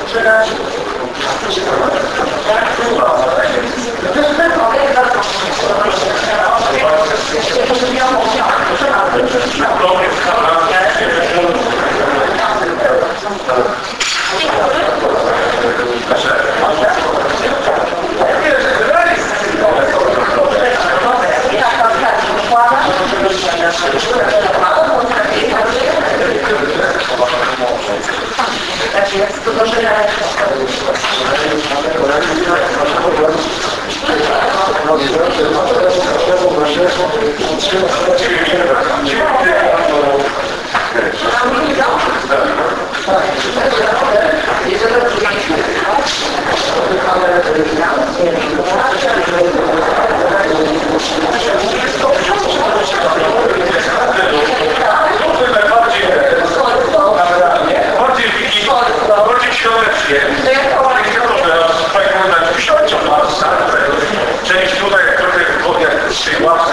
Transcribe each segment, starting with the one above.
Część tutaj trochę jak z tej ławce.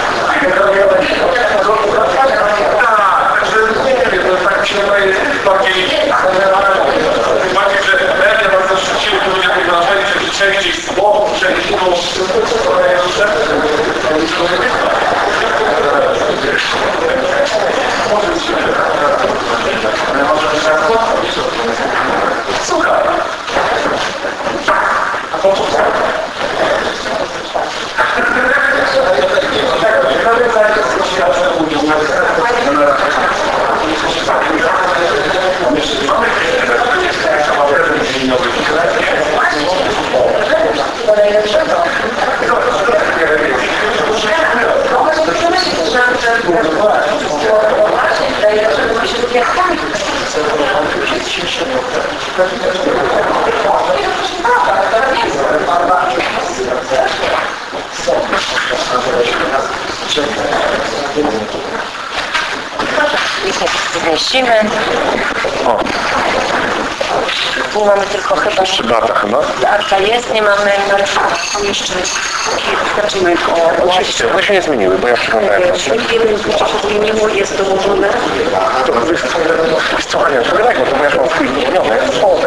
Także nie wiem, to tak mi się wydaje bardziej, że media nas zaszczyciły to ludzie tej wrażenie, że częściej słowo, częściej słuchaj. A po co? Zmieścimy. O. Nie mamy tylko chyba... Jeszcze bata chyba? Arka jest, nie mamy... Są jeszcze... Zobaczymy o... Oczywiście, one się nie zmieniły, bo ja przeglądałem. Jeden z się zmieniło, jest dołożone. To jest co, Ania, to tak, bo to ja mam swój zmieniony.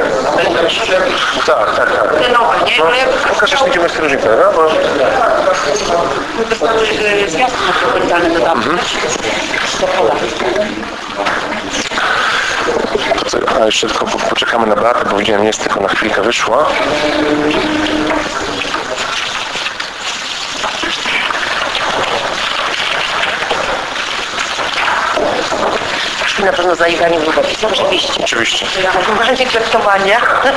Tak. Te nowe, nie? No, pokaż, jeszcze idziemy z różnicą, prawda? Bo... Dostały zwiastun metropolitalny dodawczy. Do pola. A jeszcze tylko poczekamy na Beatę, bo widziałem, jest tylko na chwilkę wyszła. Na pewno zaiganie długopisu, oczywiście. Oczywiście. Normalnie traktowania.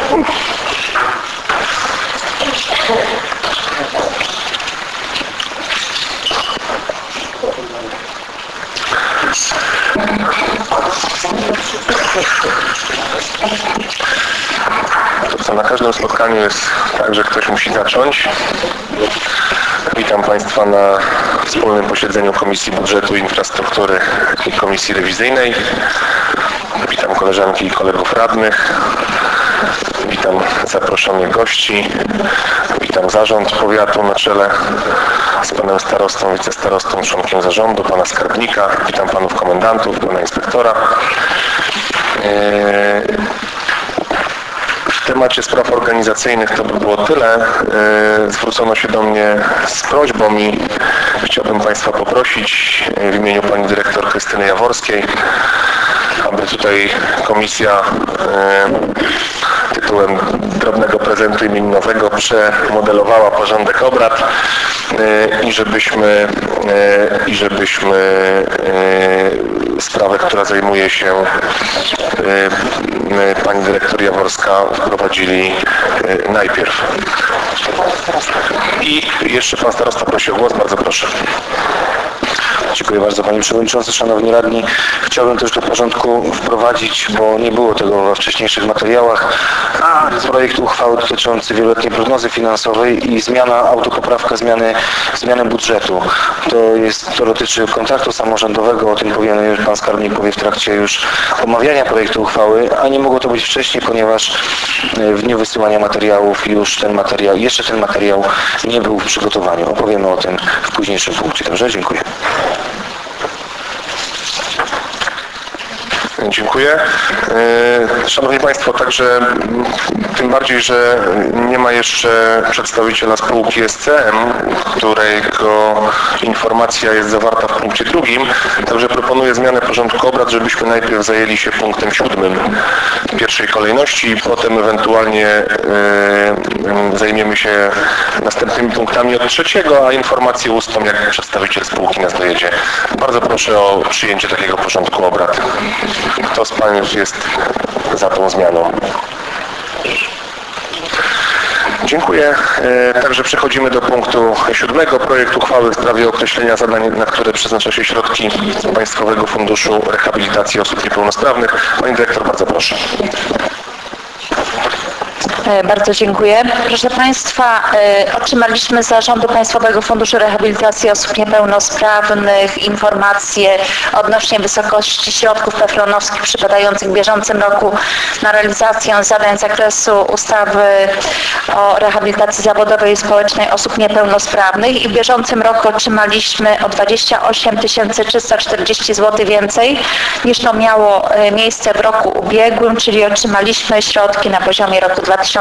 To na każdym spotkaniu jest tak, że ktoś musi zacząć. Witam Państwa na wspólnym posiedzeniu Komisji Budżetu i Infrastruktury i Komisji Rewizyjnej. Witam koleżanki i kolegów radnych. Witam zaproszonych gości. Witam zarząd powiatu na czele z panem starostą, wicestarostą, członkiem zarządu, pana skarbnika. Witam panów komendantów, pana inspektora. W temacie spraw organizacyjnych to by było tyle. Zwrócono się do mnie z prośbą i chciałbym Państwa poprosić w imieniu pani dyrektor Krystyny Jaworskiej, aby tutaj komisja tytułem drobnego prezentu imieninowego przemodelowała porządek obrad i żebyśmy sprawę, która zajmuje się pani dyrektor Jaworska, wprowadzili najpierw. I jeszcze pan starosta prosi o głos, bardzo proszę. Dziękuję bardzo Panie Przewodniczący, Szanowni Radni. Chciałbym też do porządku wprowadzić, bo nie było tego we wcześniejszych materiałach, projekt uchwały dotyczący wieloletniej prognozy finansowej i autopoprawka zmiany budżetu. To dotyczy kontraktu samorządowego, o tym Pan Skarbnik powie w trakcie już omawiania projektu uchwały, a nie mogło to być wcześniej, ponieważ w dniu wysyłania materiałów jeszcze ten materiał nie był w przygotowaniu. Opowiemy o tym w późniejszym punkcie. Dobrze? Dziękuję. Dziękuję. Szanowni Państwo, także tym bardziej, że nie ma jeszcze przedstawiciela spółki SCM, którego informacja jest zawarta w punkcie 2. Także proponuję zmianę porządku obrad, żebyśmy najpierw zajęli się punktem 7 w pierwszej kolejności, potem ewentualnie zajmiemy się następnymi punktami od 3, a informację ustną, jak przedstawiciel spółki nas dojedzie. Bardzo proszę o przyjęcie takiego porządku obrad. Kto z Państwa jest za tą zmianą? Dziękuję. Także przechodzimy do punktu 7. Projekt uchwały w sprawie określenia zadań, na które przeznacza się środki Państwowego Funduszu Rehabilitacji Osób Niepełnosprawnych. Pani Dyrektor, bardzo proszę. Bardzo dziękuję. Proszę Państwa, otrzymaliśmy z Zarządu Państwowego Funduszu Rehabilitacji Osób Niepełnosprawnych informacje odnośnie wysokości środków PFRON-owskich przypadających w bieżącym roku na realizację zadań z zakresu ustawy o rehabilitacji zawodowej i społecznej osób niepełnosprawnych i w bieżącym roku otrzymaliśmy o 28 340 zł więcej niż to miało miejsce w roku ubiegłym, czyli otrzymaliśmy środki na poziomie roku 2015.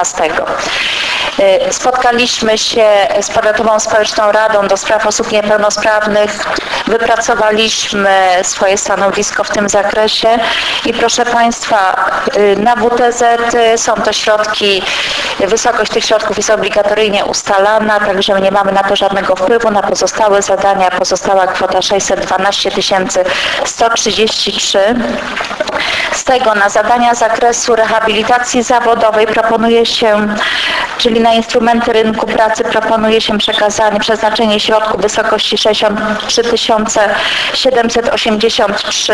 Spotkaliśmy się z Powiatową Społeczną Radą do Spraw Osób Niepełnosprawnych, wypracowaliśmy swoje stanowisko w tym zakresie i proszę Państwa, na WTZ są to środki, wysokość tych środków jest obligatoryjnie ustalana, także nie mamy na to żadnego wpływu. Na pozostałe zadania pozostała kwota 612 133. Z tego na zadania z zakresu rehabilitacji zawodowej proponuje się, czyli na instrumenty rynku pracy proponuje się przeznaczenie środków w wysokości 63 783.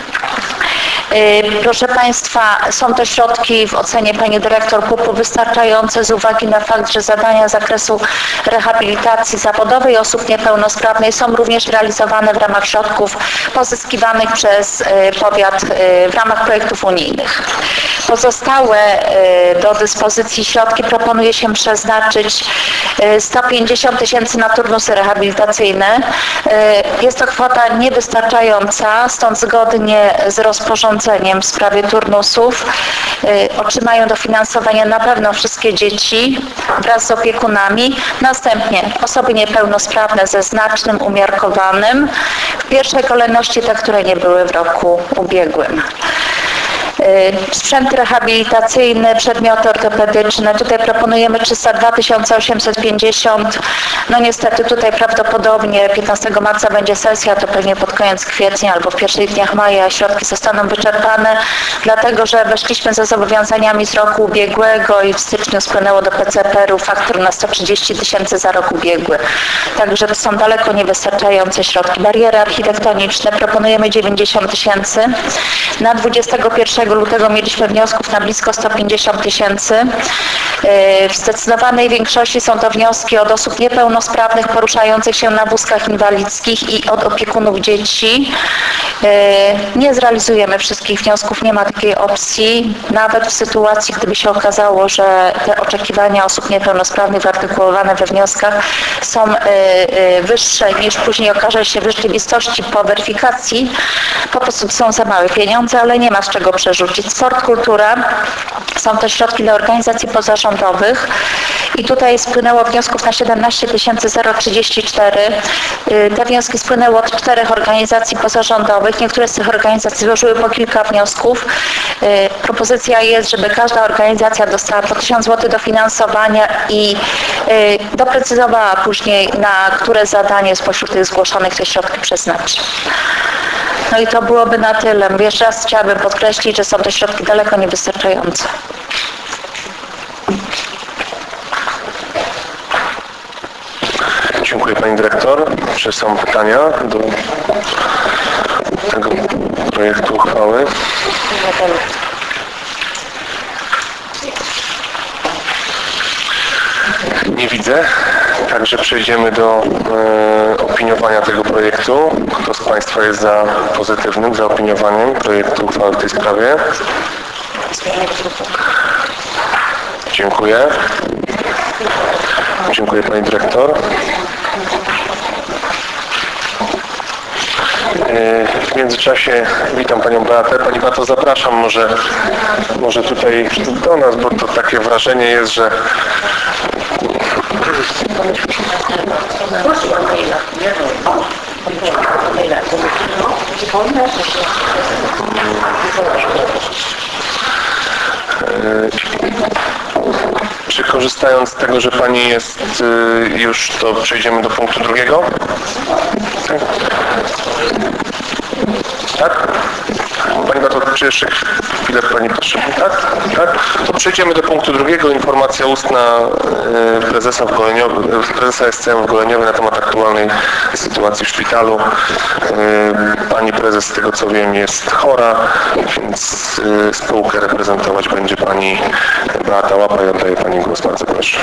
Proszę Państwa, są to środki w ocenie Pani Dyrektor PUP-u wystarczające z uwagi na fakt, że zadania z zakresu rehabilitacji zawodowej osób niepełnosprawnych są również realizowane w ramach środków pozyskiwanych przez powiat w ramach projektów unijnych. Pozostałe do dyspozycji środki proponuje się przeznaczyć 150 000 na turnusy rehabilitacyjne. Jest to kwota niewystarczająca, stąd zgodnie z rozporządzeniem w sprawie turnusów otrzymają dofinansowanie na pewno wszystkie dzieci wraz z opiekunami. Następnie osoby niepełnosprawne ze znacznym umiarkowanym. W pierwszej kolejności te, które nie były w roku ubiegłym. Sprzęt rehabilitacyjny, przedmioty ortopedyczne. Tutaj proponujemy 302 850. No niestety tutaj prawdopodobnie 15 marca będzie sesja, to pewnie pod koniec kwietnia albo w pierwszych dniach maja środki zostaną wyczerpane, dlatego że weszliśmy ze zobowiązaniami z roku ubiegłego i w styczniu spłynęło do PCPR-u faktur na 130 000 za rok ubiegły. Także to są daleko niewystarczające środki. Bariery architektoniczne proponujemy 90 000. Na 21 lutego mieliśmy wniosków na blisko 150 000. W zdecydowanej większości są to wnioski od osób niepełnosprawnych poruszających się na wózkach inwalidzkich i od opiekunów dzieci. Nie zrealizujemy wszystkich wniosków, nie ma takiej opcji. Nawet w sytuacji, gdyby się okazało, że te oczekiwania osób niepełnosprawnych wyartykułowane we wnioskach są wyższe niż później okaże się w rzeczywistości po weryfikacji, po prostu są za małe pieniądze, ale nie ma z czego przerzucić. Sport, kultura, są to środki dla organizacji pozarządowych i tutaj spłynęło wniosków na 17 034. Te wnioski spłynęły od 4 organizacji pozarządowych. Niektóre z tych organizacji złożyły po kilka wniosków. Propozycja jest, żeby każda organizacja dostała po 1000 zł dofinansowania i doprecyzowała później, na które zadanie spośród tych zgłoszonych te środki przeznaczy. No i to byłoby na tyle. Jeszcze raz chciałabym podkreślić, że są to środki daleko niewystarczające. Dziękuję Pani Dyrektor. Czy są pytania do tego projektu uchwały? Nie widzę. Także przejdziemy do opiniowania tego projektu. Kto z Państwa jest za pozytywnym zaopiniowaniem projektu uchwały w tej sprawie? Dziękuję. Dziękuję Pani Dyrektor. W międzyczasie witam Panią Beatę. Pani Beato, zapraszam może tutaj do nas, bo to takie wrażenie jest, że czy korzystając z tego, że Pani jest już, to przejdziemy do punktu drugiego? Tak? Pani Beato, czy jeszcze chwilę Pani potrzebuje? Tak? Tak? To przejdziemy do punktu drugiego. Informacja ustna prezesa SCM w Goleniowie na temat aktualnej sytuacji w szpitalu. Pani prezes, z tego co wiem, jest chora, więc spółkę reprezentować będzie Pani Beata Łapa. Ja oddaję Pani głos, bardzo proszę.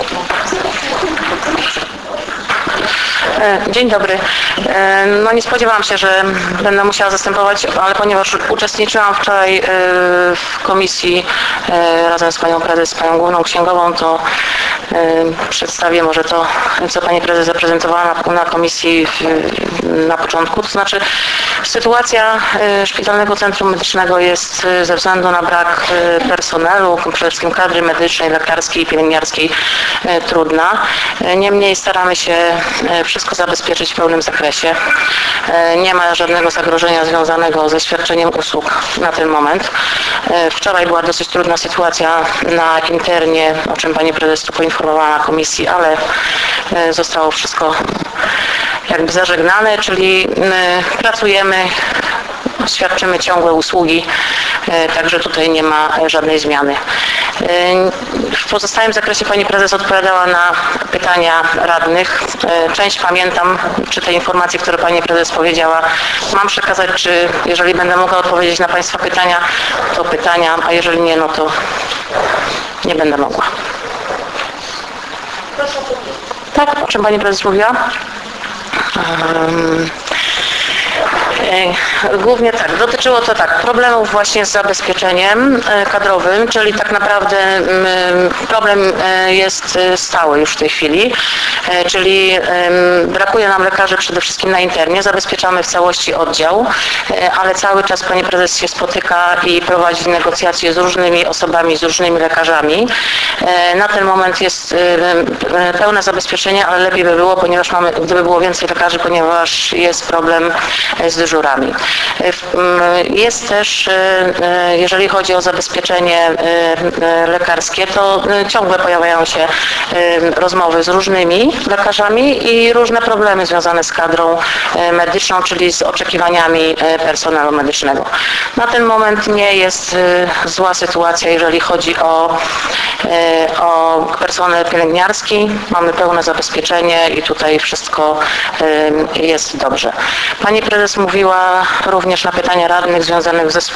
Dzień dobry. No nie spodziewałam się, że będę musiała zastępować, ale ponieważ uczestniczyłam wczoraj w komisji razem z Panią Prezes, z Panią Główną Księgową, to przedstawię może to, co Pani Prezes zaprezentowała na komisji na początku. To znaczy sytuacja Szpitalnego Centrum Medycznego jest ze względu na brak personelu, przede wszystkim kadry medycznej, lekarskiej i pielęgniarskiej trudna. Niemniej staramy się wszystko zabezpieczyć w pełnym zakresie. Nie ma żadnego zagrożenia związanego ze świadczeniem usług na ten moment. Wczoraj była dosyć trudna sytuacja na internie, o czym Pani Prezes tu poinformowała na komisji, ale zostało wszystko jakby zażegnane, czyli pracujemy, świadczymy ciągłe usługi, także tutaj nie ma żadnej zmiany. W pozostałym zakresie Pani Prezes odpowiadała na pytania radnych. Część pamiętam, czy te informacje, które Pani Prezes powiedziała, mam przekazać, czy jeżeli będę mogła odpowiedzieć na Państwa pytania, to pytania, a jeżeli nie, no to nie będę mogła. Tak, o czym Pani Prezes mówiła? Głównie tak, dotyczyło to tak, problemów właśnie z zabezpieczeniem kadrowym, czyli tak naprawdę problem jest stały już w tej chwili, czyli brakuje nam lekarzy przede wszystkim na internie, zabezpieczamy w całości oddział, ale cały czas Pani Prezes się spotyka i prowadzi negocjacje z różnymi osobami, z różnymi lekarzami. Na ten moment jest pełne zabezpieczenie, ale lepiej by było, ponieważ gdyby było więcej lekarzy, ponieważ jest problem z dyżurami. Jest też, jeżeli chodzi o zabezpieczenie lekarskie, to ciągle pojawiają się rozmowy z różnymi lekarzami i różne problemy związane z kadrą medyczną, czyli z oczekiwaniami personelu medycznego. Na ten moment nie jest zła sytuacja, jeżeli chodzi o personel pielęgniarski. Mamy pełne zabezpieczenie i tutaj wszystko jest dobrze. Pani Prezes mówiła również na pytania radnych związanych ze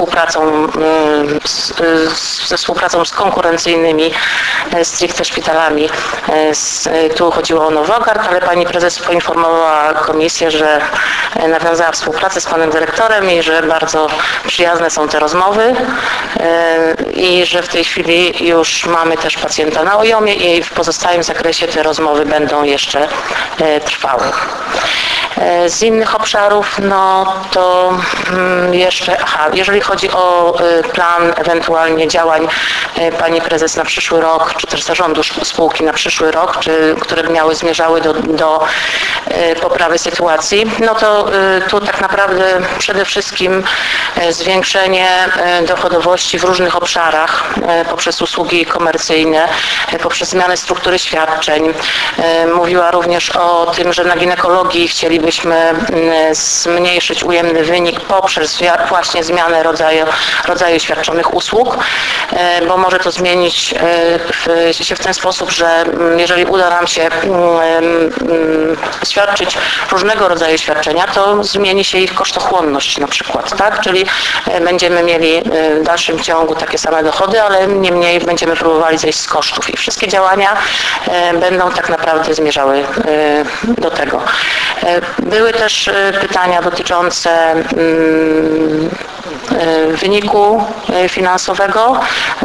współpracą z konkurencyjnymi stricte szpitalami. Tu chodziło o Nowogard, ale Pani Prezes poinformowała komisję, że nawiązała współpracę z Panem Dyrektorem i że bardzo przyjazne są te rozmowy i że w tej chwili już mamy też pacjenta na OJOM-ie i w pozostałym zakresie te rozmowy będą jeszcze trwały. Z innych obszarów, no to jeszcze, jeżeli chodzi o plan ewentualnie działań Pani Prezes na przyszły rok, czy też zarządu spółki na przyszły rok, które zmierzały do poprawy sytuacji, no to tu tak naprawdę przede wszystkim zwiększenie dochodowości w różnych obszarach poprzez usługi komercyjne, poprzez zmianę struktury świadczeń. Mówiła również o tym, że na ginekologii chcielibyśmy zmniejszyć ujemny wynik poprzez właśnie zmianę rodzaju świadczonych usług, bo może to zmienić się w ten sposób, że jeżeli uda nam się świadczyć różnego rodzaju świadczenia, to zmieni się ich kosztochłonność na przykład, tak? Czyli będziemy mieli w dalszym ciągu takie same dochody, ale niemniej będziemy próbowali zejść z kosztów i wszystkie działania będą tak naprawdę zmierzały do tego. Były też pytania dotyczące wyniku finansowego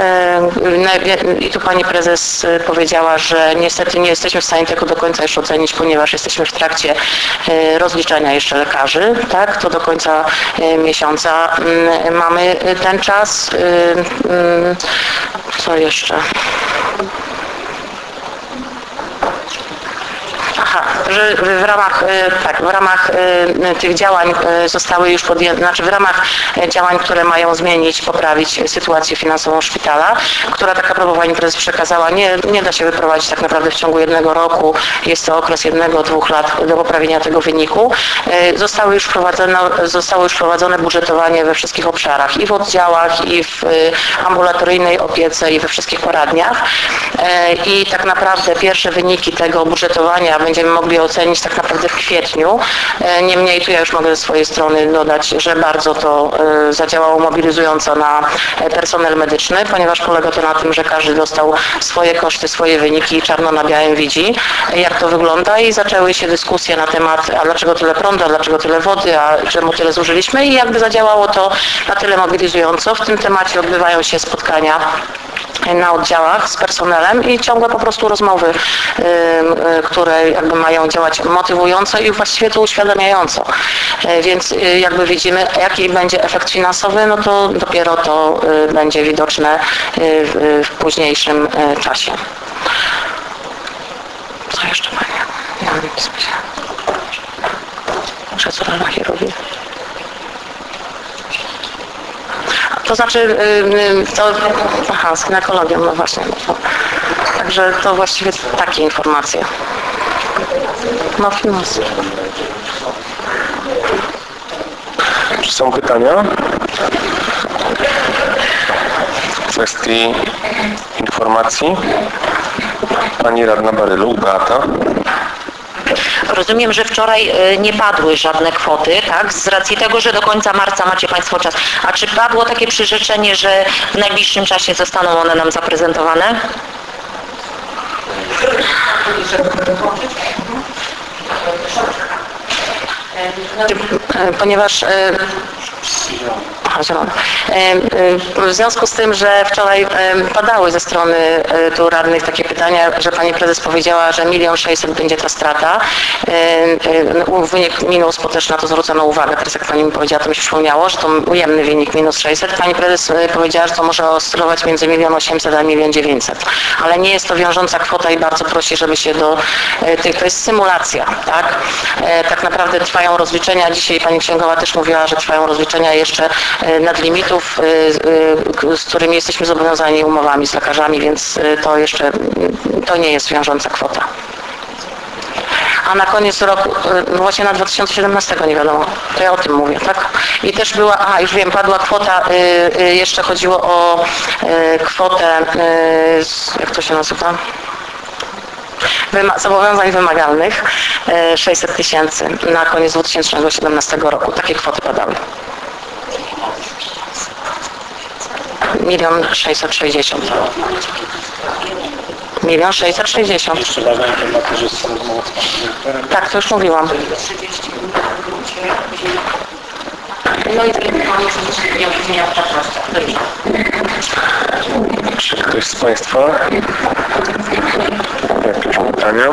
i tu pani prezes powiedziała, że niestety nie jesteśmy w stanie tego do końca jeszcze ocenić, ponieważ jesteśmy w trakcie rozliczania jeszcze lekarzy, tak? To do końca miesiąca mamy ten czas. Co jeszcze? Aha, że w ramach tych działań zostały już podjęte, znaczy w ramach działań, które mają zmienić, poprawić sytuację finansową szpitala, która tak naprawdę pani prezes przekazała, nie da się wyprowadzić tak naprawdę w ciągu 1 roku, jest to okres 1-2 lat do poprawienia tego wyniku. Zostało już wprowadzone budżetowanie we wszystkich obszarach, i w oddziałach, i w ambulatoryjnej opiece, i we wszystkich poradniach. I tak naprawdę pierwsze wyniki tego budżetowania będziemy mogli ocenić tak naprawdę w kwietniu. Niemniej tu ja już mogę ze swojej strony dodać, że bardzo to zadziałało mobilizująco na personel medyczny, ponieważ polega to na tym, że każdy dostał swoje koszty, swoje wyniki i czarno na białym widzi, jak to wygląda, i zaczęły się dyskusje na temat, a dlaczego tyle prądu, a dlaczego tyle wody, a czemu tyle zużyliśmy, i jakby zadziałało to na tyle mobilizująco. W tym temacie odbywają się spotkania na oddziałach z personelem i ciągłe po prostu rozmowy, które jakby mają działać motywująco i właściwie to uświadamiająco. Więc jakby widzimy, jaki będzie efekt finansowy, no to dopiero to będzie widoczne w późniejszym czasie. Co jeszcze pani? Nie mam nic. Muszę co na chirurgii. To znaczy, z ginekologią, no właśnie. Także to właściwie takie informacje. No, finanse. Czy są pytania? W kwestii informacji? Pani radna Barylu, Beata. Rozumiem, że wczoraj nie padły żadne kwoty, tak? Z racji tego, że do końca marca macie Państwo czas. A czy padło takie przyrzeczenie, że w najbliższym czasie zostaną one nam zaprezentowane? Ponieważ w związku z tym, że wczoraj padały ze strony tu radnych takie pytania, że pani prezes powiedziała, że 1 600 000 będzie ta strata. Wynik minus, bo też na to zwrócono uwagę. Teraz jak pani mi powiedziała, to mi się przypomniało, że to ujemny wynik -600. Pani prezes powiedziała, że to może oscylować między 1 800 000 a 1 900 000. Ale nie jest to wiążąca kwota i bardzo prosi, żeby się do tych, to jest symulacja, tak? Tak naprawdę trwają rozliczenia. Dzisiaj pani księgowa też mówiła, że trwają rozliczenia jeszcze nadlimitów, z którymi jesteśmy zobowiązani umowami z lekarzami, więc to nie jest wiążąca kwota. A na koniec roku, właśnie na 2017 nie wiadomo, to ja o tym mówię, tak? I też była, już wiem, padła kwota, jeszcze chodziło o kwotę, jak to się nazywa? Zobowiązań wymagalnych 600 000 na koniec 2017 roku. Takie kwoty padały. 1 660 000. 1 660 000. Tak, to już mówiłam. No i Czy ktoś z Państwa? Jakieś pytania?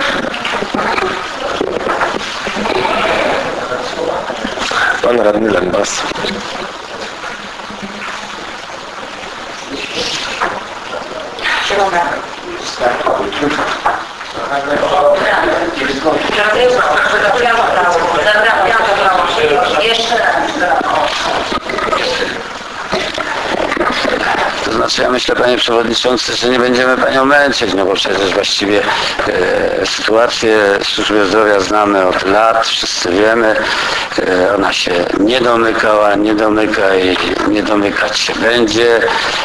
Pan radny Lembas. To znaczy, ja myślę, panie przewodniczący, że nie będziemy panią męczyć, no bo przecież właściwie sytuację w służbie zdrowia znamy od lat, wszyscy wiemy, ona się nie domykała, nie domyka i nie domykać się będzie.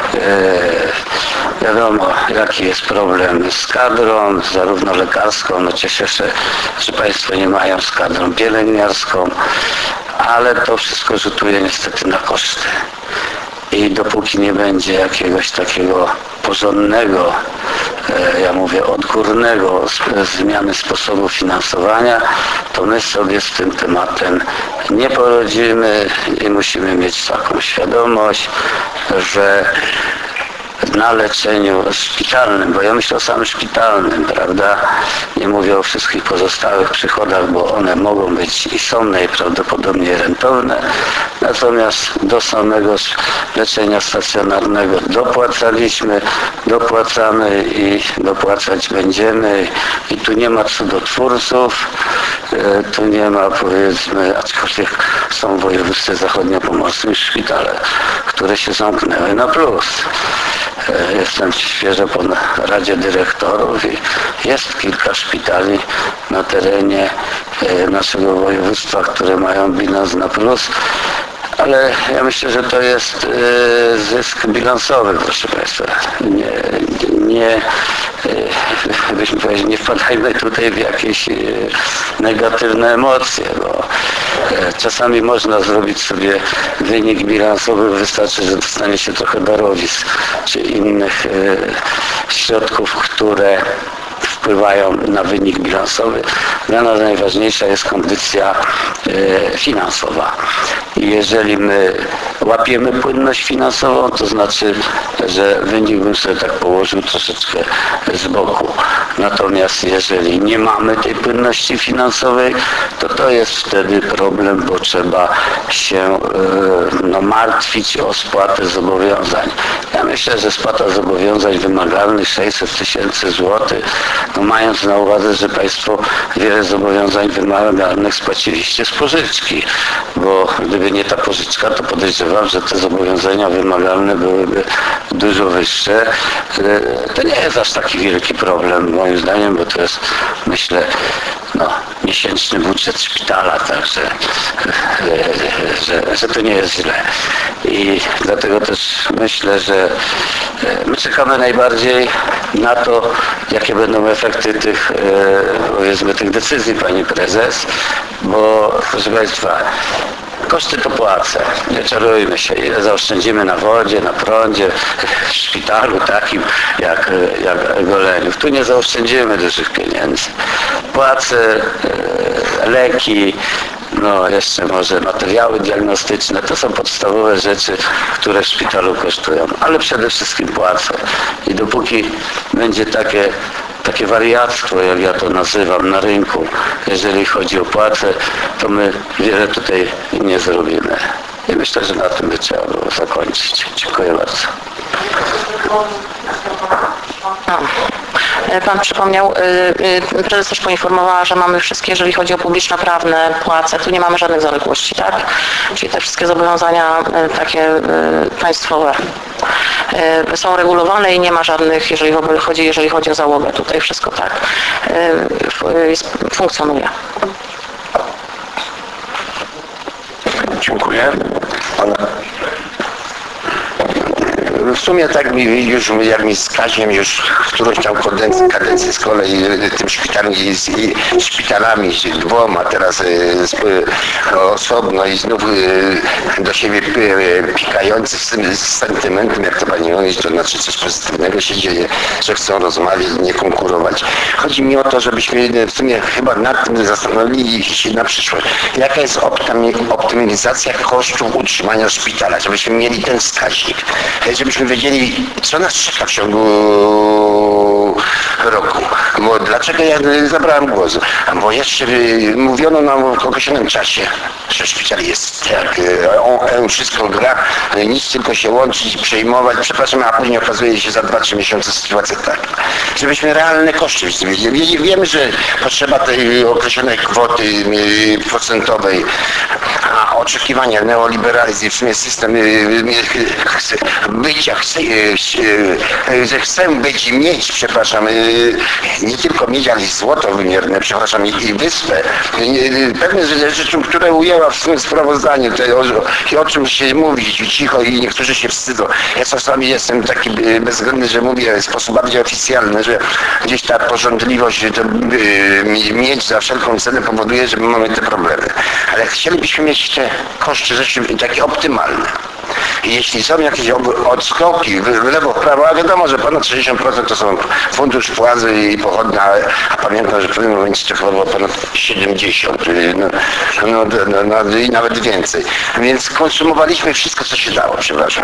Wiadomo, jaki jest problem z kadrą, zarówno lekarską, no cieszę się, że państwo nie mają z kadrą pielęgniarską, ale to wszystko rzutuje niestety na koszty. I dopóki nie będzie jakiegoś takiego porządnego ja mówię odgórnego zmiany sposobu finansowania, to my sobie z tym tematem nie poradzimy i musimy mieć taką świadomość, że na leczeniu szpitalnym, bo ja myślę o samym szpitalnym, prawda? Nie mówię o wszystkich pozostałych przychodach, bo one mogą być i są najprawdopodobniej rentowne. Natomiast do samego leczenia stacjonarnego dopłacaliśmy, dopłacamy i dopłacać będziemy. I tu nie ma cudotwórców, tu nie ma, powiedzmy, aczkolwiek są w województwie zachodniopomorskim szpitale, które się zamknęły na plus. Jestem świeżo po Radzie Dyrektorów i jest kilka szpitali na terenie naszego województwa, które mają bilans na plus, ale ja myślę, że to jest zysk bilansowy, proszę Państwa. Byśmy powiedzieli, nie wpadajmy tutaj w jakieś negatywne emocje, bo czasami można zrobić sobie wynik bilansowy, wystarczy, że dostanie się trochę darowizn czy innych środków, które wpływają na wynik bilansowy. Dla nas najważniejsza jest kondycja finansowa. I jeżeli my łapiemy płynność finansową, to znaczy, że wynik bym sobie tak położył troszeczkę z boku. Natomiast jeżeli nie mamy tej płynności finansowej, to jest wtedy problem, bo trzeba się martwić o spłatę zobowiązań. Ja myślę, że spłata zobowiązań wymagalnych 600 000 złotych, mając na uwadze, że Państwo wiele zobowiązań wymagalnych spłaciliście z pożyczki, bo gdyby nie ta pożyczka, to podejrzewam, że te zobowiązania wymagalne byłyby dużo wyższe. To nie jest aż taki wielki problem moim zdaniem, bo to jest, myślę, miesięczny budżet szpitala, także że to nie jest źle. I dlatego też myślę, że my czekamy najbardziej na to, jakie będą efekty tych, powiedzmy, tych decyzji pani prezes, bo proszę Państwa, koszty to płacę, nie czarujmy się, ile zaoszczędzimy na wodzie, na prądzie, w szpitalu takim jak Goleniów. Tu nie zaoszczędzimy dużych pieniędzy. Płacę, leki, jeszcze może materiały diagnostyczne, to są podstawowe rzeczy, które w szpitalu kosztują, ale przede wszystkim płacę. I dopóki będzie takie wariactwo, jak ja to nazywam, na rynku, jeżeli chodzi o płacę, to my wiele tutaj nie zrobimy. I myślę, że na tym by trzeba było zakończyć. Dziękuję bardzo. Pan przypomniał, prezes też poinformowała, że mamy wszystkie, jeżeli chodzi o publiczno-prawne płace, tu nie mamy żadnych zaległości, tak? Czyli te wszystkie zobowiązania takie państwowe są regulowane i nie ma żadnych, jeżeli chodzi o załogę. Tutaj wszystko tak funkcjonuje. Dziękuję. W sumie tak mi już, jak mi z Kaziem już którąś tam kadencję z kolei tym szpitalami, dwoma teraz osobno i znów do siebie pikający z sentymentem, jak to pani mówi, to znaczy coś pozytywnego się dzieje, że chcą rozmawiać, nie konkurować. Chodzi mi o to, żebyśmy w sumie chyba nad tym zastanowili się na przyszłość. Jaka jest optymalizacja kosztów utrzymania szpitala, żebyśmy mieli ten wskaźnik, żebyśmy wiedzieli, co nas czeka w ciągu roku. Bo dlaczego ja zabrałem głos? Bo jeszcze mówiono nam w określonym czasie, że szpital jest tak, on wszystko gra, nic tylko się łączyć, przejmować, przepraszam, a później okazuje się za 2-3 miesiące sytuacja tak. Żebyśmy realne koszty wiedzieli. Wiemy, że potrzeba tej określonej kwoty procentowej, a oczekiwania, neoliberalizm, w sumie system bycia, że chcę być i mieć, przepraszam, nie tylko mieć, ale i złoto wymierne, przepraszam, i wyspę. Pewne rzeczy, które ujęła w swoim sprawozdaniu, o czym się mówi cicho i niektórzy się wstydzą. Ja czasami jestem taki bezwzględny, że mówię w sposób bardziej oficjalny, że gdzieś ta porządliwość mieć za wszelką cenę powoduje, że mamy te problemy. Ale chcielibyśmy mieć te koszty rzeczy takie optymalne. jeśli są jakieś odskoki w lewo, w prawo, a wiadomo, że ponad 60% to są fundusz płazy i pochodna, a pamiętam, że w pewnym momencie to chyba było ponad 70, i nawet więcej. Więc konsumowaliśmy wszystko, co się dało, przepraszam.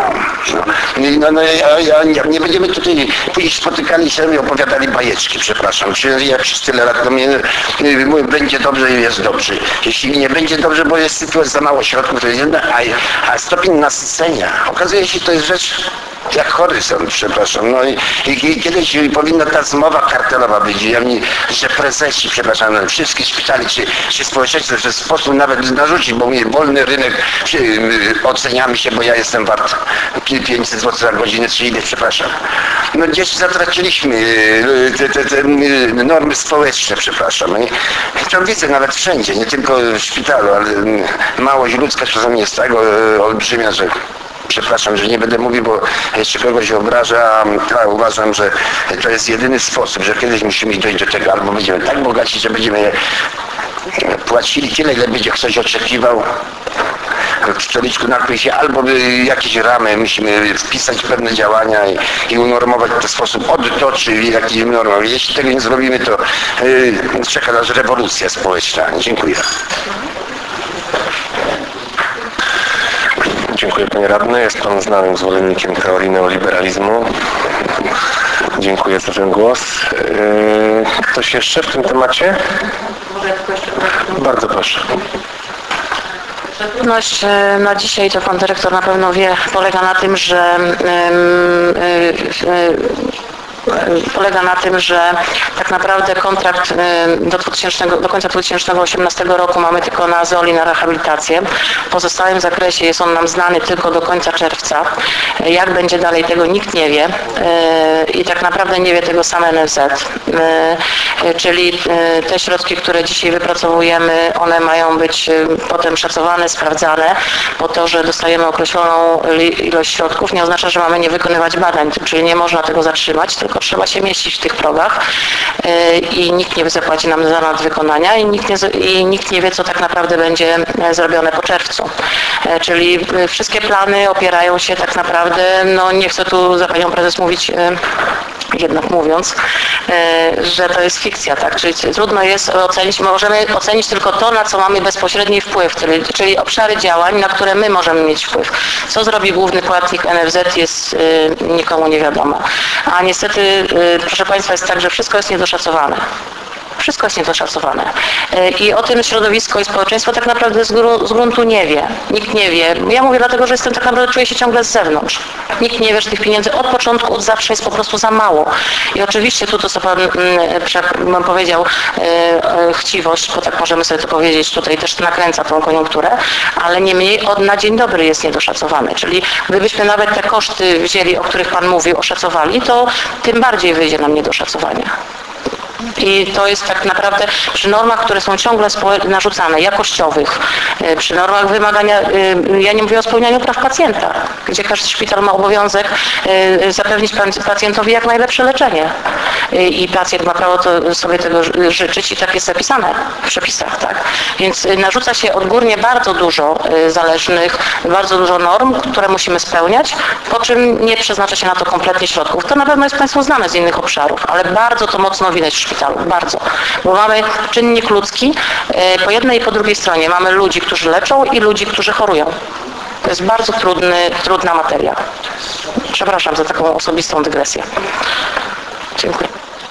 Nie będziemy tutaj później spotykali się i opowiadali bajeczki, przepraszam. Ja przez tyle lat mówię, będzie dobrze i jest dobrze. Jeśli nie będzie dobrze, bo jest sytuacja za mało środków, to jest jedna, a stopień nasycenia, okazuje się, to jest rzecz jak horyzont, przepraszam. No i kiedyś powinna ta zmowa kartelowa być, że prezesi, przepraszam, wszystkich szpitali czy społeczeństwo w ten sposób nawet narzucić, bo mi wolny rynek oceniamy się, bo ja jestem wart 500 zł za godzinę, czy ile, przepraszam. No gdzieś zatraciliśmy te normy społeczne, przepraszam. I to widzę nawet wszędzie, nie tylko w szpitalu, ale małość ludzka czasami jest tak olbrzymia, że przepraszam, że nie będę mówił, bo jeszcze kogoś obraża, a uważam, że to jest jedyny sposób, że kiedyś musimy dojść do tego, albo będziemy tak bogaci, że będziemy płacili tyle, ile będzie ktoś oczekiwał. W stoliczku napój się, albo jakieś ramy musimy wpisać pewne działania i unormować w ten sposób odtoczy jakiś norm. Jeśli tego nie zrobimy, to czeka nas rewolucja społeczna. Dziękuję. Dziękuję panie radny. Jest pan znanym zwolennikiem teorii neoliberalizmu. Dziękuję za ten głos. Ktoś jeszcze w tym temacie? Bardzo proszę. Trudność na dzisiaj, to pan dyrektor na pewno wie, polega na tym, że tak naprawdę kontrakt do końca 2018 roku mamy tylko na ZOL na rehabilitację. W pozostałym zakresie jest on nam znany tylko do końca czerwca. Jak będzie dalej, tego nikt nie wie i tak naprawdę nie wie tego sam NFZ. Czyli te środki, które dzisiaj wypracowujemy, one mają być potem szacowane, sprawdzane, bo to, że dostajemy określoną ilość środków, nie oznacza, że mamy nie wykonywać badań, czyli nie można tego zatrzymać, tylko trzeba się mieścić w tych progach i nikt nie zapłaci nam za nadwykonania i nikt nie wie, co tak naprawdę będzie zrobione po czerwcu. Czyli wszystkie plany opierają się tak naprawdę, no nie chcę tu za panią prezes mówić, jednak mówiąc, że to jest fikcja, tak? Czyli trudno jest ocenić, możemy ocenić tylko to, na co mamy bezpośredni wpływ, czyli obszary działań, na które my możemy mieć wpływ. Co zrobi główny płatnik NFZ jest nikomu nie wiadomo. A niestety, proszę państwa, jest tak, że wszystko jest niedoszacowane. Wszystko jest niedoszacowane. I o tym środowisko i społeczeństwo tak naprawdę z gruntu nie wie. Nikt nie wie. Ja mówię dlatego, że tak naprawdę czuję się ciągle z zewnątrz. Nikt nie wie, że tych pieniędzy od początku, od zawsze jest po prostu za mało. I oczywiście tu to, co pan powiedział, chciwość, bo tak możemy sobie to powiedzieć, tutaj też nakręca tą koniunkturę, ale niemniej na dzień dobry jest niedoszacowany. Czyli gdybyśmy nawet te koszty wzięli, o których pan mówił, oszacowali, to tym bardziej wyjdzie nam niedoszacowanie. I to jest tak naprawdę przy normach, które są ciągle narzucane, jakościowych, przy normach wymagania, ja nie mówię o spełnianiu praw pacjenta, gdzie każdy szpital ma obowiązek zapewnić pacjentowi jak najlepsze leczenie. I pacjent ma prawo sobie tego życzyć i tak jest zapisane w przepisach, tak? Więc narzuca się odgórnie bardzo dużo zależnych, bardzo dużo norm, które musimy spełniać, po czym nie przeznacza się na to kompletnie środków. To na pewno jest państwu znane z innych obszarów, ale bardzo to mocno widać w szpitalu, bardzo. Bo mamy czynnik ludzki po jednej i po drugiej stronie. Mamy ludzi, którzy leczą i ludzi, którzy chorują. To jest bardzo trudna materia. Przepraszam za taką osobistą dygresję. Dziękuję.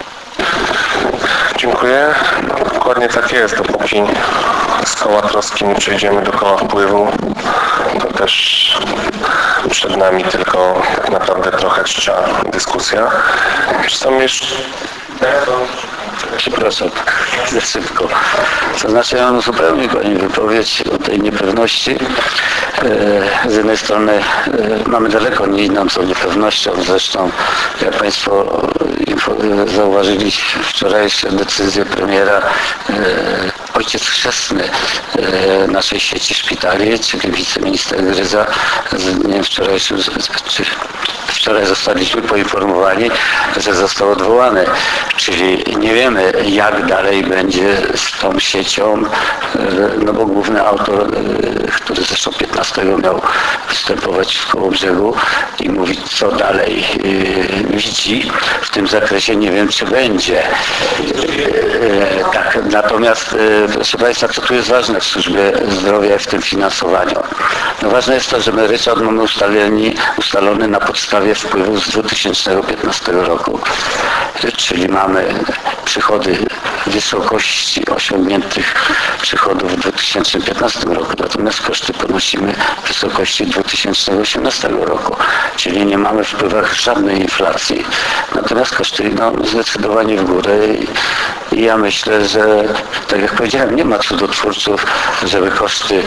Dziękuję. Dokładnie tak jest. Dopóki z koła troski nie przejdziemy do koła wpływu, to też przed nami tylko tak naprawdę trochę trwa dyskusja. Czy są jeszcze... Przepraszam, za szybko. To znaczy ja mam zupełnie pani wypowiedź o tej niepewności. Z jednej strony mamy daleko nie idącą niepewnością, zresztą jak państwo zauważyli wczorajsze decyzje premiera ojciec chrzestny naszej sieci szpitali, czyli wiceminister Gryza, nie wiem, wczoraj zostaliśmy poinformowani, że został odwołany. Czyli nie wiemy, jak dalej będzie z tą siecią, no bo główny autor, który zresztą 15 miał występować w Kołobrzegu i mówić, co dalej widzi w tym zakresie, nie wiem, czy będzie. Tak, natomiast proszę Państwa, co tu jest ważne w służbie zdrowia i w tym finansowaniu? No ważne jest to, że my ryczałt mamy ustalony na podstawie wpływów z 2015 roku. Czyli mamy przychody w wysokości osiągniętych przychodów w 2015 roku, natomiast koszty ponosimy w wysokości 2018 roku, czyli nie mamy w wpływach żadnej inflacji, natomiast koszty zdecydowanie w górę i ja myślę, że tak jak powiedziałem, nie ma cudotwórców, żeby koszty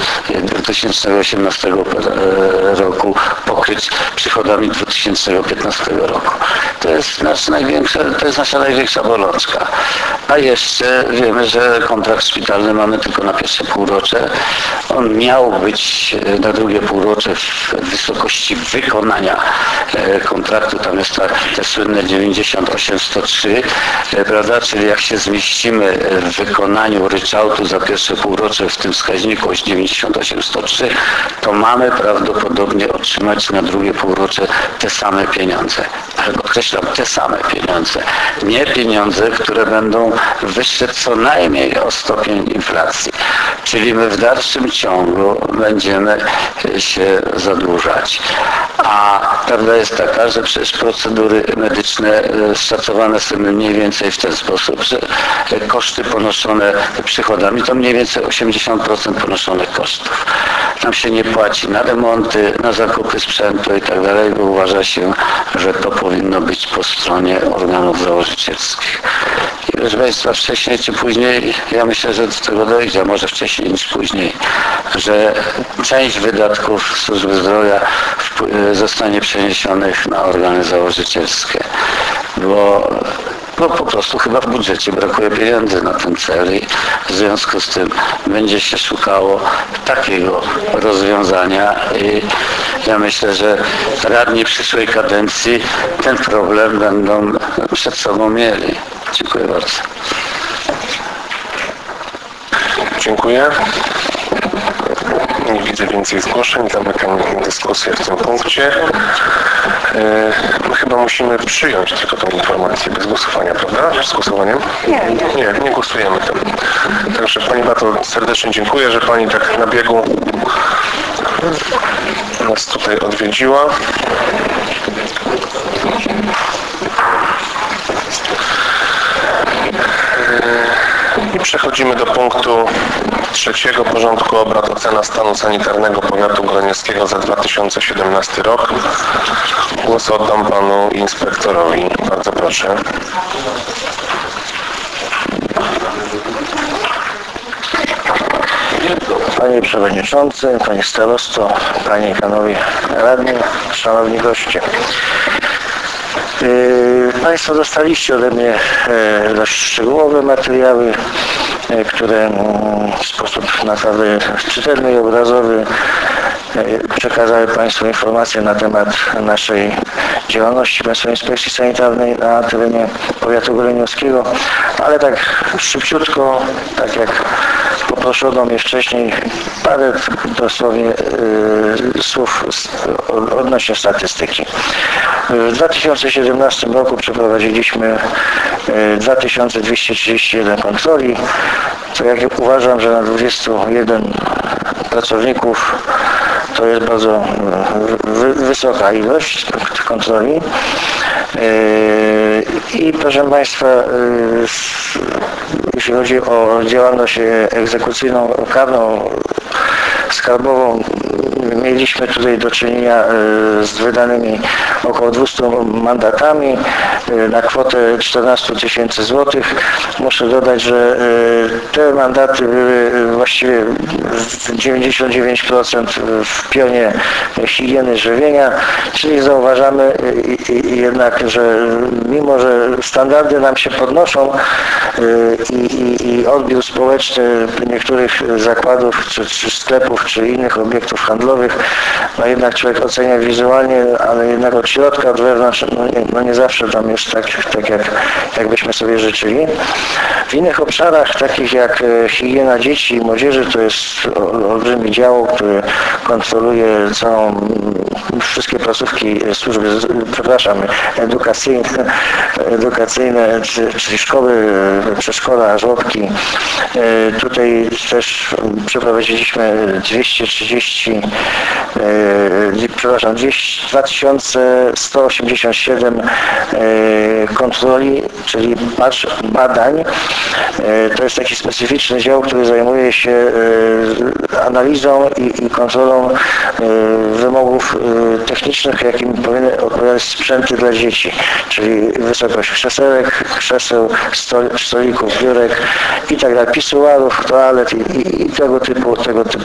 2018 roku pokryć przychodami 2015 roku. To jest nasza największa bolączka. A jeszcze wiemy, że kontrakt szpitalny mamy tylko na pierwsze półrocze. On miał być na drugie półrocze w wysokości wykonania kontraktu. Tam jest te słynne 98-103, prawda? Czyli jak się zmieścimy w wykonaniu ryczałtu za pierwsze półrocze w tym wskaźniku 98-103, to mamy prawdopodobnie otrzymać na drugie półrocze te same pieniądze. Ale podkreślam, te same pieniądze. Nie pieniądze, które będą wyższe co najmniej o stopień inflacji. Czyli my w dalszym ciągu będziemy się zadłużać. A prawda jest taka, że przecież procedury medyczne szacowane są mniej więcej w ten sposób, że koszty ponoszone przychodami to mniej więcej 80% ponoszonych kosztów. Nam się nie płaci na remonty, na zakupy sprzętu i tak dalej, bo uważa się, że to powinno być po stronie organów założycielskich. I proszę Państwa, wcześniej czy później, ja myślę, że do tego dojdzie, a może wcześniej niż później, że część wydatków służby zdrowia zostanie przeniesionych na organy założycielskie, bo po prostu chyba w budżecie brakuje pieniędzy na ten cel i w związku z tym będzie się szukało takiego rozwiązania i ja myślę, że radni przyszłej kadencji ten problem będą przed sobą mieli. Dziękuję bardzo. Dziękuję. Nie widzę więcej zgłoszeń. Zamykam dyskusję w tym punkcie. My chyba musimy przyjąć tylko tę informację bez głosowania, prawda? Z głosowaniem? Nie głosujemy tam. Także Pani Beato, serdecznie dziękuję, że Pani tak na biegu nas tutaj odwiedziła. I przechodzimy do punktu trzeciego porządku obrad. Ocena stanu sanitarnego powiatu grodzieckiego za 2017 rok. Głos oddam panu inspektorowi. Bardzo proszę. Panie Przewodniczący, Panie Starosto, Panie i Panowie Radni, Szanowni Goście. Państwo dostaliście ode mnie dość szczegółowe materiały, które w sposób naprawdę czytelny i obrazowy przekazały Państwu informacje na temat naszej działalności Państwowej Inspekcji Sanitarnej na terenie powiatu goleniowskiego, ale tak szybciutko, tak jak poproszono mnie wcześniej, parę dosłownie słów odnośnie statystyki. W 2017 roku przeprowadziliśmy 2231 kontroli, co jak uważam, że na 21 pracowników to jest bardzo wysoka ilość kontroli. I proszę Państwa, jeśli chodzi o działalność egzekucyjną, karną, skarbową. Mieliśmy tutaj do czynienia z wydanymi około 200 mandatami na kwotę 14 000 złotych. Muszę dodać, że te mandaty były właściwie 99% w pionie higieny żywienia, czyli zauważamy jednak, że mimo, że standardy nam się podnoszą i odbiór społeczny niektórych zakładów, czy sklepów, czy innych obiektów handlowych, no jednak człowiek ocenia wizualnie, ale jednak od środka, od wewnątrz, no nie zawsze tam jest tak jak byśmy sobie życzyli. W innych obszarach, takich jak higiena dzieci i młodzieży, to jest olbrzymi dział, który kontroluje wszystkie placówki służby, edukacyjne, czyli szkoły, przedszkola, żłobki. Tutaj też przeprowadziliśmy 2187 kontroli, czyli badań. To jest taki specyficzny dział, który zajmuje się analizą i kontrolą wymogów technicznych, jakim powinny odpowiadać sprzęty dla dzieci, czyli wysokość krzeseł, stolików, biurek i tak dalej, pisuarów, toalet i tego typu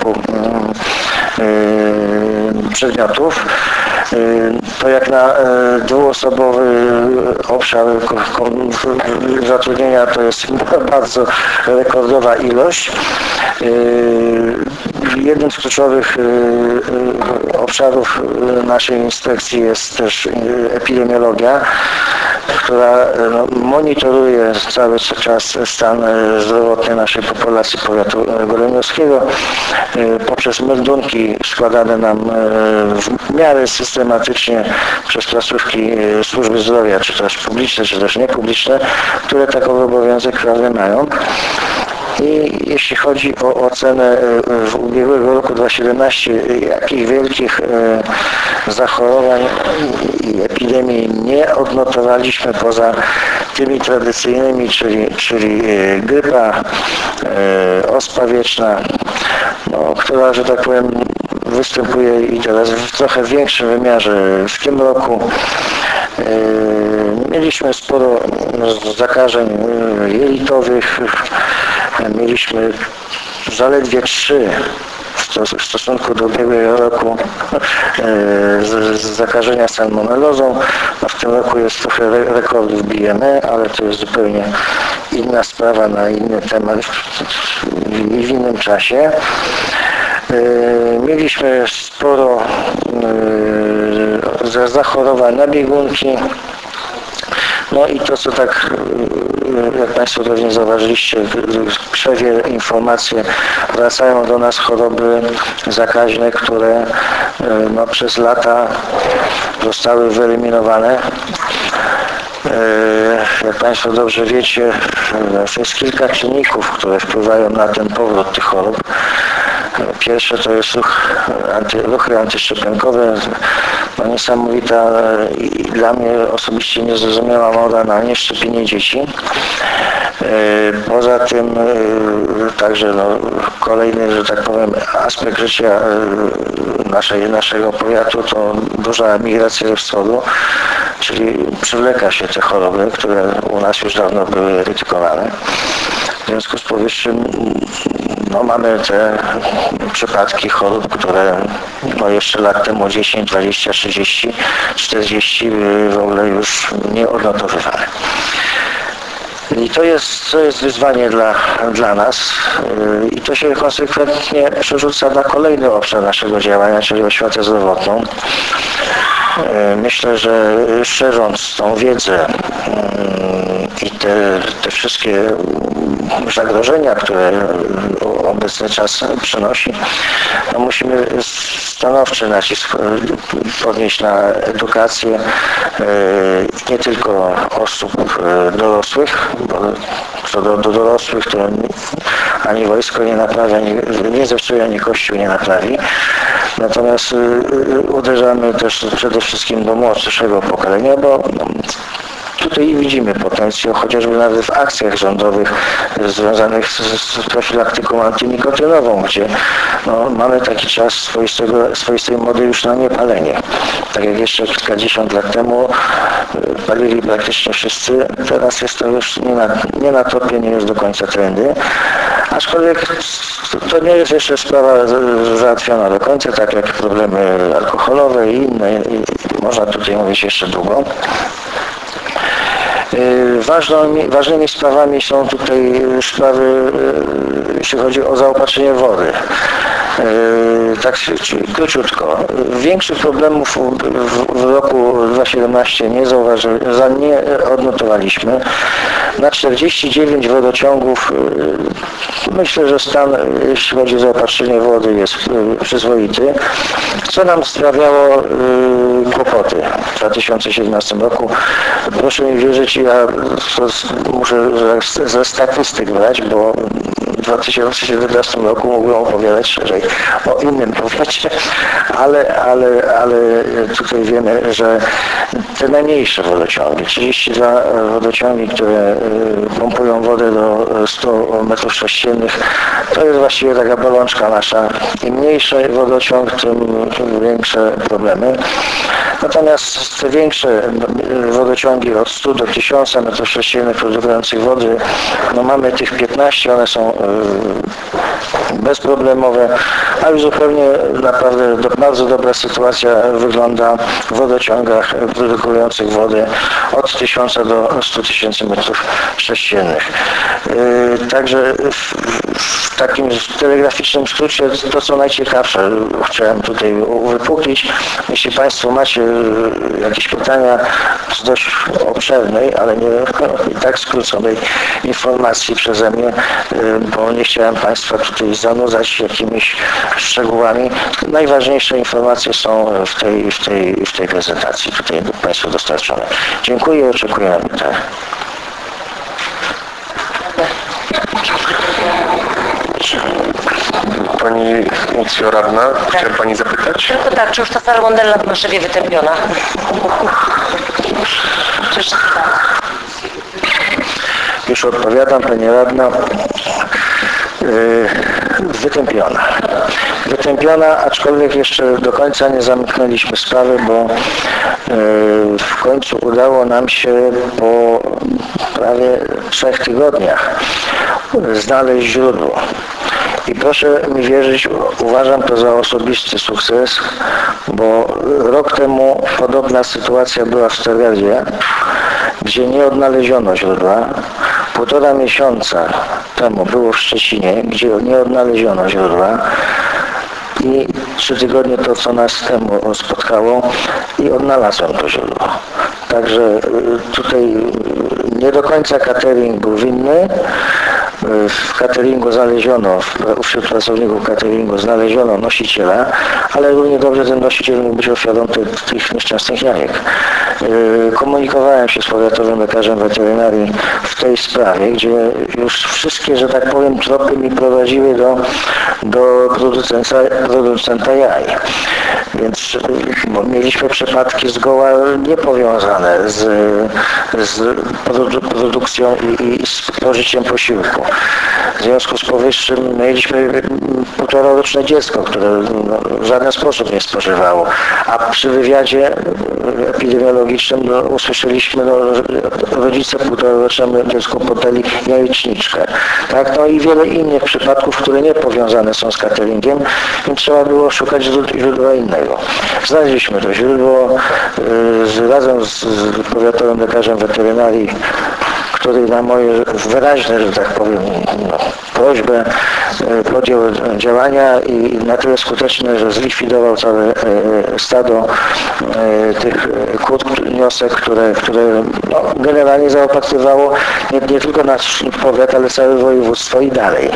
przedmiotów. To jak na dwuosobowy obszar zatrudnienia to jest bardzo rekordowa ilość. Jednym z kluczowych obszarów naszej inspekcji jest też epidemiologia, która monitoruje cały czas stan zdrowotny naszej populacji powiatu goleniowskiego poprzez meldunki składane nam w miarę systematycznie przez placówki służby zdrowia, czy też publiczne, czy też niepubliczne, które takowy obowiązek prawny mają. I jeśli chodzi o ocenę w ubiegłego roku 2017, jakich wielkich zachorowań i epidemii nie odnotowaliśmy poza tymi tradycyjnymi, czyli grypa, ospa wieczna, która, że tak powiem, występuje i teraz w trochę większym wymiarze w tym roku. Mieliśmy sporo zakażeń jelitowych, mieliśmy zaledwie 3 w stosunku do ubiegłego roku zakażenia salmonellozą. W tym roku jest trochę rekordów bijemy, ale to jest zupełnie inna sprawa na inny temat i w innym czasie. Mieliśmy sporo zachorowań na biegunki. No i to, co tak, jak Państwo pewnie zauważyliście, w krzewie informacje, wracają do nas choroby zakaźne, które przez lata zostały wyeliminowane. Jak Państwo dobrze wiecie, to jest kilka czynników, które wpływają na ten powrót tych chorób. Pierwsze to jest ruchy antyszczepionkowe, niesamowita i dla mnie osobiście niezrozumiała moda na nieszczepienie dzieci. Poza tym także kolejny, że tak powiem, aspekt życia naszego powiatu to duża migracja ze wschodu, czyli przywleka się te choroby, które u nas już dawno były erydykowane. W związku z powyższym mamy te przypadki chorób, które jeszcze lat temu 10, 20, 30, 40 były w ogóle już nieodnotowywane. I to jest wyzwanie dla nas i to się konsekwentnie przerzuca na kolejny obszar naszego działania, czyli oświatę zdrowotną. Myślę, że szerząc tą wiedzę i te wszystkie zagrożenia, które obecny czas przynosi, musimy stanowczy nacisk podnieść na edukację nie tylko osób dorosłych, bo co do dorosłych to ani wojsko nie naprawia, nie zepsuje, ani Kościół nie naprawi. Natomiast uderzamy też przede wszystkim do młodszego pokolenia, bo tutaj widzimy potencjał, chociażby nawet w akcjach rządowych związanych z profilaktyką antynikotynową, gdzie no, mamy taki czas swoistej mody już na niepalenie. Tak jak jeszcze kilkadziesiąt lat temu palili praktycznie wszyscy, teraz jest to już nie na topie, nie jest do końca trendy. Aczkolwiek to nie jest jeszcze sprawa załatwiona do końca, tak jak problemy alkoholowe i inne. I można tutaj mówić jeszcze długo. Ważnymi sprawami są tutaj sprawy, jeśli chodzi o zaopatrzenie wody. Tak króciutko. Większych problemów w roku 2017 nie odnotowaliśmy. Na 49 wodociągów myślę, że stan, jeśli chodzi o zaopatrzenie wody, jest przyzwoity, co nam sprawiało kłopoty w 2017 roku. Proszę mi wierzyć, ja muszę ze statystyk brać, bo w 2017 roku mógłbym opowiadać szerzej o innym powiecie, ale tutaj wiemy, że te najmniejsze wodociągi, 32 wodociągi, które pompują wodę do 100 m3, to jest właściwie taka bolączka nasza. Im mniejszy wodociąg, tym większe problemy. Natomiast te większe wodociągi od 100 do 1000 m3 produkujących wody, no mamy tych 15, one są bezproblemowe, a już zupełnie naprawdę bardzo dobra sytuacja wygląda w wodociągach produkujących wodę od 1000 do 100 000 m3. Także w takim telegraficznym skrócie to, co najciekawsze chciałem tutaj uwypuklić. Jeśli Państwo macie jakieś pytania z dość obszernej, ale nie i tak skróconej informacji przeze mnie, bo nie chciałem Państwa tutaj zanudzać jakimiś szczegółami. Najważniejsze informacje są w tej prezentacji tutaj Państwu dostarczone. Dziękuję i oczekuję na pytania. Pani Lucjo Radna, chciała Pani zapytać? Tylko tak, czy już ta salmonella w Maszewie wytępiona? Już odpowiadam, Pani Radna. Wytępiona, aczkolwiek jeszcze do końca nie zamknęliśmy sprawy, bo w końcu udało nam się po prawie 3 tygodniach znaleźć źródło. I proszę mi wierzyć, uważam to za osobisty sukces, bo rok temu podobna sytuacja była w Stargardzie, gdzie nie odnaleziono źródła. 1,5 miesiąca temu było w Szczecinie, gdzie nie odnaleziono źródła. I 3 tygodnie to, co nas temu spotkało, i odnalazłem to źródło. Także tutaj nie do końca catering był winny. W cateringu znaleziono, wśród pracowników cateringu znaleziono nosiciela, ale równie dobrze ten nosiciel mógł być ofiarą tych nieszczęsnych jajek. Komunikowałem się z powiatowym lekarzem weterynarii w tej sprawie, gdzie już wszystkie, że tak powiem, tropy mi prowadziły do producenta jaj. Więc mieliśmy przypadki zgoła niepowiązane z produkcją i z spożyciem posiłku. W związku z powyższym mieliśmy 1,5-roczne dziecko, które w żaden sposób nie spożywało, a przy wywiadzie epidemiologicznym usłyszeliśmy, że rodzice 1,5-rocznemu dziecku podali jajeczniczkę. Tak? No i wiele innych przypadków, które nie powiązane są z cateringiem, więc trzeba było szukać źródła innego. Znaleźliśmy to źródło razem z powiatowym lekarzem weterynarii, który na moje wyraźne, że tak powiem, prośbę podjął działania i na tyle skuteczne, że zlikwidował całe stado tych kłód niosek, które generalnie zaopatrywało nie tylko nasz powiat, ale całe województwo i dalej.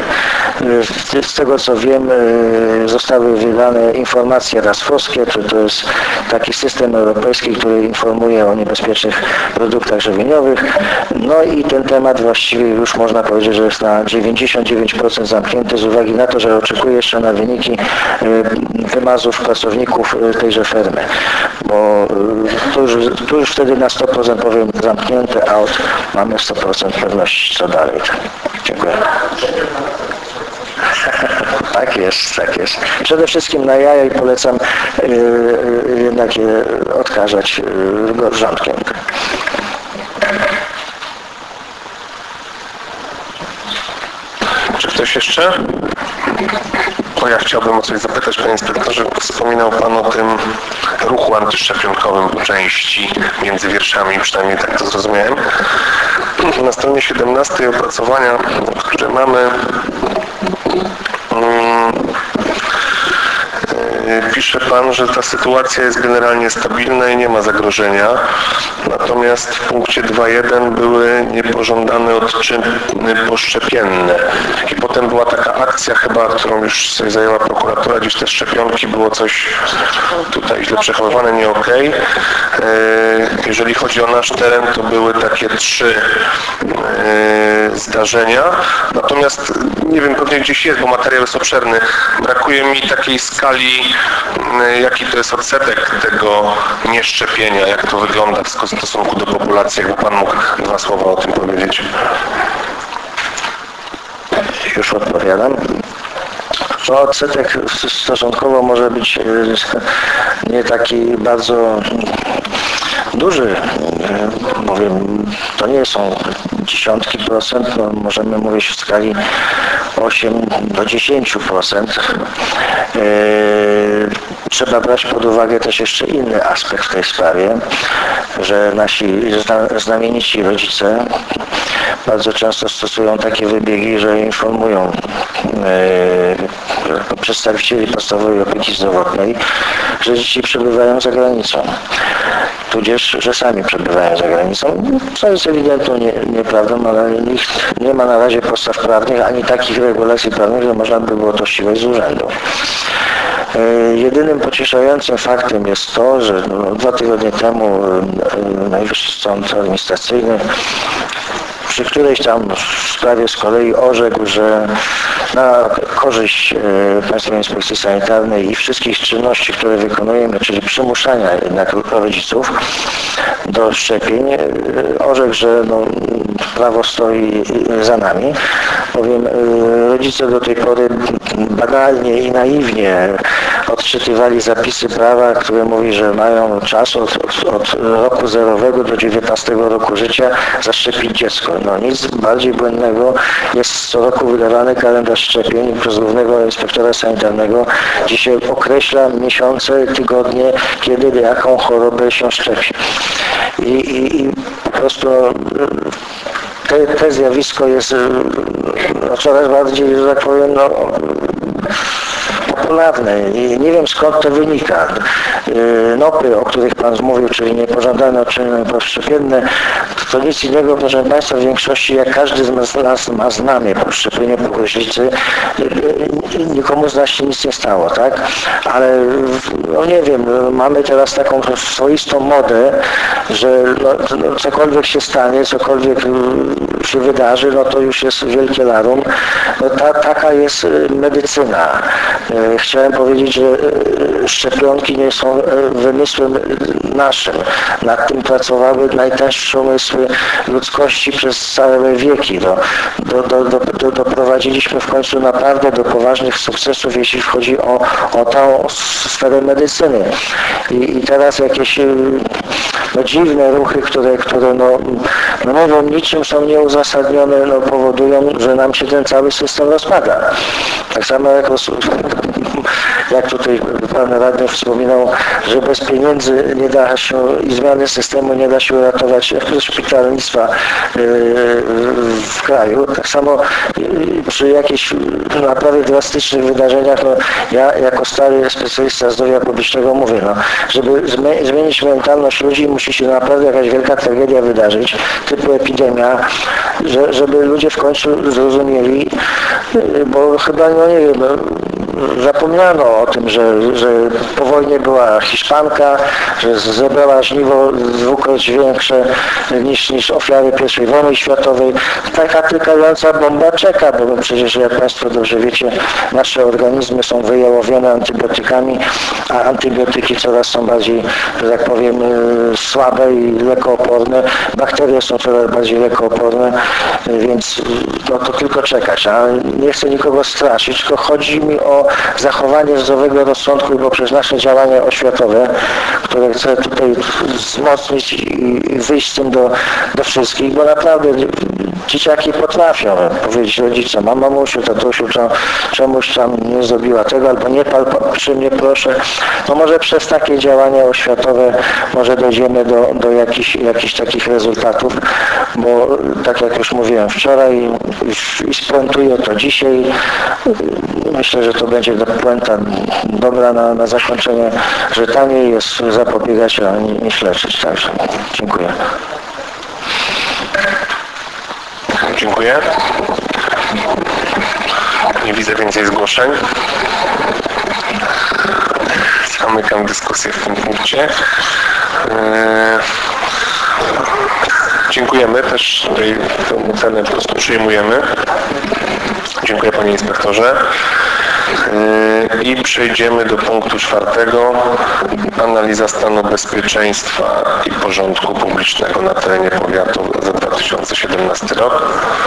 Z tego co wiem, zostały wydane informacje RASFOSkie, to jest taki system europejski, który informuje o niebezpiecznych produktach żywieniowych. No i ten temat właściwie już można powiedzieć, że jest na 99% zamknięty z uwagi na to, że oczekuję jeszcze na wyniki wymazów pracowników tejże firmy, bo tu już wtedy na 100% powiem zamknięte, a mamy 100% pewności co dalej. Dziękuję. Tak jest, tak jest. Przede wszystkim na jaja i polecam jednak je odkażać wrzątkiem. Czy ktoś jeszcze? To ja chciałbym o coś zapytać, panie inspektorze. Wspominał pan o tym ruchu antyszczepionkowym po części między wierszami, przynajmniej tak to zrozumiałem. Na stronie 17 opracowania, które mamy, pisze pan, że ta sytuacja jest generalnie stabilna i nie ma zagrożenia. Natomiast w punkcie 2.1 były niepożądane odczyny poszczepienne. I potem była taka akcja chyba, którą już sobie zajęła prokuratura, gdzieś te szczepionki, było coś tutaj źle przechowywane, nie okej. Jeżeli chodzi o nasz teren, to były takie 3 zdarzenia. Natomiast nie wiem, pewnie gdzieś jest, bo materiał jest obszerny. Brakuje mi takiej skali, jaki to jest odsetek tego nieszczepienia, jak to wygląda w stosunku do populacji. Jakby pan mógł 2 słowa o tym powiedzieć. Już odpowiadam. No, odsetek stosunkowo może być nie taki bardzo duży, bowiem to nie są dziesiątki procent, no możemy mówić w skali 8 do 10%. Trzeba brać pod uwagę też jeszcze inny aspekt w tej sprawie, że nasi znamienici rodzice bardzo często stosują takie wybiegi, że informują przedstawicieli podstawowej opieki zdrowotnej, że dzieci przebywają za granicą, tudzież, że sami przebywają za granicą, co jest ewidentną nieprawdą, ale nikt nie ma na razie podstaw prawnych, ani takich regulacji prawnych, że można by było to ścigać z urzędu. Jedynym pocieszającym faktem jest to, że 2 tygodnie temu Najwyższy Sąd Administracyjny przy którejś tam sprawie z kolei orzekł, że na korzyść Państwowej Inspekcji Sanitarnej i wszystkich czynności, które wykonujemy, czyli przymuszania jednak rodziców do szczepień, orzekł, że prawo stoi za nami, bowiem rodzice do tej pory banalnie i naiwnie odczytywali zapisy prawa, które mówi, że mają czas od roku 0 do 19 roku życia zaszczepić dziecko. Nic bardziej błędnego. Jest co roku wydawany kalendarz szczepień przez Głównego Inspektora Sanitarnego, gdzie się określa miesiące, tygodnie, kiedy jaką chorobę się szczepi. I po prostu te zjawisko jest coraz bardziej, że tak powiem, popularne i nie wiem skąd to wynika. NOP-y, o których Pan mówił, czyli niepożądane odczyny poszczepienne, to nic innego, proszę Państwa, w większości jak każdy z nas ma znamie po szczepieniu po gruźlicy, nikomu z nas się nic nie stało, tak? Ale nie wiem, mamy teraz taką swoistą modę, że cokolwiek się stanie, cokolwiek się wydarzy, to już jest wielkie larum. Taka jest medycyna. Chciałem powiedzieć, że szczepionki nie są wymysłem naszym. Nad tym pracowały najtęższe umysły ludzkości przez całe wieki. Doprowadziliśmy w końcu naprawdę do poważnych sukcesów, jeśli chodzi o tą sferę medycyny. I teraz jakieś dziwne ruchy, które mówią niczym, są nieuzasadnione, powodują, że nam się ten cały system rozpada. Tak samo jak tutaj Pan Radny wspominał, że bez pieniędzy nie da się i zmiany systemu nie da się uratować szpitalnictwa w kraju. Tak samo przy jakichś naprawdę drastycznych wydarzeniach, ja jako stary specjalista zdrowia publicznego mówię, żeby zmienić mentalność ludzi, musi się naprawdę jakaś wielka tragedia wydarzyć, typu epidemia, żeby ludzie w końcu zrozumieli, bo chyba, nie wiem, zapomniano o tym, że po wojnie była Hiszpanka, że zebrała żniwo dwukroć większe niż ofiary I wojny światowej. Taka tykająca bomba czeka, bo przecież jak Państwo dobrze wiecie, nasze organizmy są wyjałowione antybiotykami, a antybiotyki coraz są bardziej, że tak powiem, słabe i lekooporne. Bakterie są coraz bardziej lekooporne, więc to tylko czekać. A nie chcę nikogo straszyć, tylko chodzi mi o zachowanie zdrowego rozsądku i poprzez nasze działania oświatowe, które chcę tutaj wzmocnić i wyjść z tym do wszystkich, bo naprawdę dzieciaki potrafią powiedzieć rodzicom: a mamusiu, tatusiu, czemuś tam nie zrobiła tego, albo nie pal przy mnie, proszę. No może przez takie działania oświatowe może dojdziemy do jakichś takich rezultatów, bo tak jak już mówiłem wczoraj i spuentuję to dzisiaj, myślę, że to będzie puenta dobra na zakończenie, że taniej jest zapobiegać niż leczyć. Także dziękuję. Dziękuję. Nie widzę więcej zgłoszeń. Zamykam dyskusję w tym punkcie. Dziękujemy też, tutaj tę ocenę po prostu przyjmujemy. Dziękuję Panie Inspektorze. I przejdziemy do punktu 4. Analiza stanu bezpieczeństwa i porządku publicznego na terenie powiatu za 2017 rok.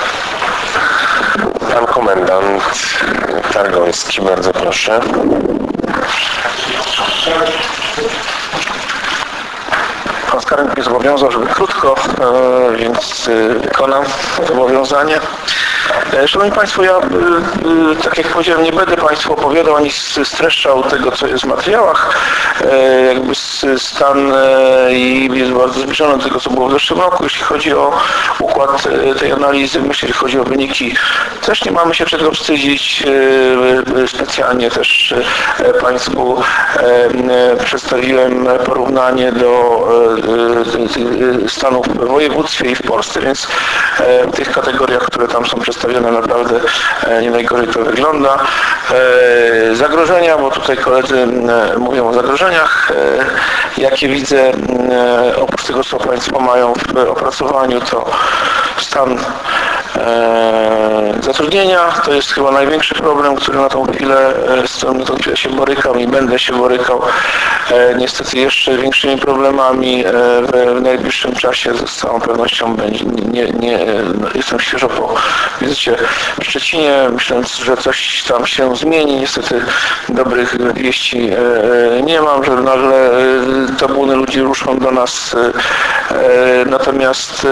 Pan komendant Targoński, bardzo proszę. Pan skarbnik mnie zobowiązał, żeby krótko, więc wykonam zobowiązanie. Szanowni Państwo, ja, tak jak powiedziałem, nie będę Państwu opowiadał ani streszczał tego, co jest w materiałach. Jakby stan jest bardzo zbliżony do tego, co było w zeszłym roku. Jeśli chodzi o układ tej analizy, jeśli chodzi o wyniki, też nie mamy się czego wstydzić. Specjalnie też Państwu przedstawiłem porównanie do stanów w województwie i w Polsce, więc w tych kategoriach, które tam są przedstawione, naprawdę nie najgorzej to wygląda. Zagrożenia, bo tutaj koledzy mówią o zagrożeniach. Jakie widzę, oprócz tego, co Państwo mają w opracowaniu, to stan zatrudnienia to jest chyba największy problem, który na tą chwilę, z którym na tą chwilę się borykam i będę się borykał. Niestety jeszcze większymi problemami w najbliższym czasie z całą pewnością będzie. Jestem świeżo po wizycie w Szczecinie, myśląc, że coś tam się zmieni. Niestety dobrych wieści nie mam, że nagle tabuny ludzi ruszą do nas. Natomiast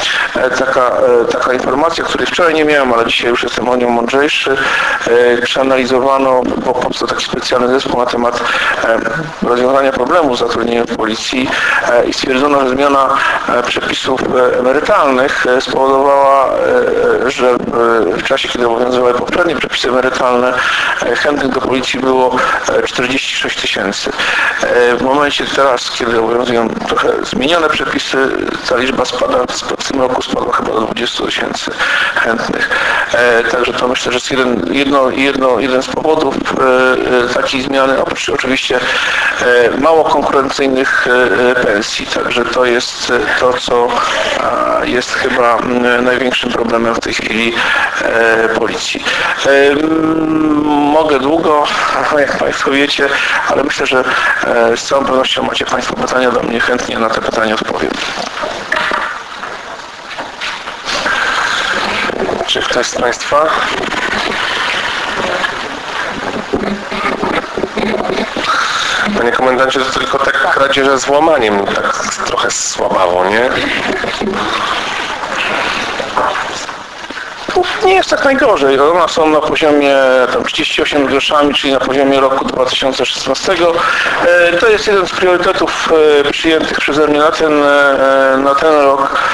taka informacja, której wczoraj nie miałem, ale dzisiaj już jestem o nią mądrzejszy, przeanalizowano, bo powstał taki specjalny zespół na temat rozwiązania problemu z zatrudnieniem w policji i stwierdzono, że zmiana przepisów emerytalnych spowodowała, że w czasie, kiedy obowiązywały poprzednie przepisy emerytalne, chętnych do policji było 46 000. W momencie teraz, kiedy obowiązują trochę zmienione przepisy, ta liczba spada, w tym roku spadła chyba do 20 000 chętnych. Także to myślę, że jest jeden z powodów takiej zmiany, oprócz oczywiście mało konkurencyjnych pensji. Także to jest to, co jest chyba największym problemem w tej chwili policji. Mogę długo, jak Państwo wiecie, ale myślę, że z całą pewnością macie Państwo pytania do mnie, chętnie na te pytania odpowiem. Czy ktoś z Państwa? Panie komendancie, to tylko tak kradzieże z łamaniem, tak trochę słabawo, nie? Nie jest tak najgorzej. One są na poziomie tam 38 groszami, czyli na poziomie roku 2016. To jest jeden z priorytetów przyjętych przeze mnie na ten rok.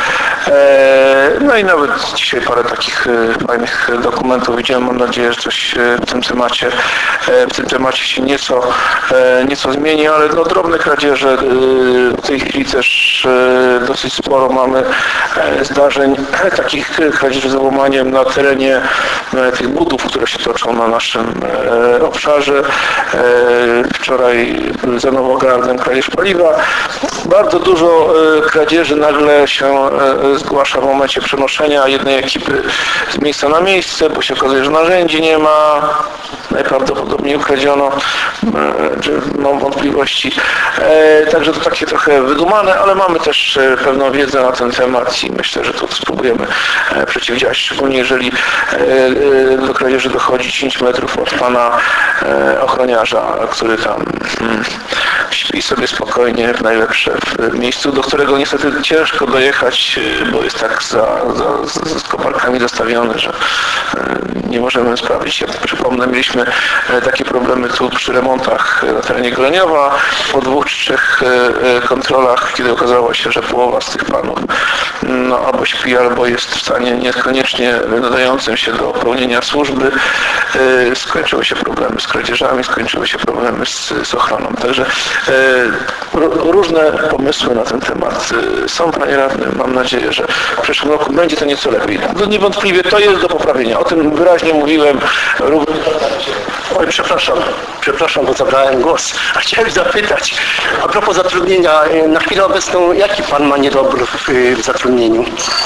No i nawet dzisiaj parę takich fajnych dokumentów widziałem. Mam nadzieję, że coś w tym temacie się nieco zmieni, ale no, drobne kradzieże w tej chwili też dosyć sporo mamy zdarzeń takich kradzieży z włamaniem na terenie tych budów, które się toczą na naszym obszarze. Wczoraj za Nowogardem kradzież paliwa. Bardzo dużo kradzieży nagle się zgłasza w momencie przenoszenia jednej ekipy z miejsca na miejsce, bo się okazuje, że narzędzi nie ma. Najprawdopodobniej ukradziono, czy mam wątpliwości. Także to takie trochę wydumane, ale mamy też pewną wiedzę na ten temat i myślę, że to spróbujemy przeciwdziałać, szczególnie jeżeli do kradzieży dochodzi 10 metrów od pana ochroniarza, który tam śpi sobie spokojnie w najlepsze w miejscu, do którego niestety ciężko dojechać, bo jest tak z koparkami zastawiony, że nie możemy sprawdzić. Ja przypomnę, mieliśmy takie problemy tu przy remontach na terenie Goleniowa po 2 czy 3 kontrolach, kiedy okazało się, że połowa z tych panów albo śpi, albo jest w stanie niekoniecznie nadającym się do pełnienia służby. Skończyły się problemy z kradzieżami, skończyły się problemy z ochroną. Także różne pomysły na ten temat są, panie radny. Mam nadzieję, że w przyszłym roku będzie to nieco lepiej. No, niewątpliwie to jest do poprawienia. O tym wyraźnie mówiłem. Oj, przepraszam, bo zabrałem głos. A chciałem zapytać, a propos zatrudnienia, na chwilę obecną jaki pan ma niedobór w zatrudnieniu?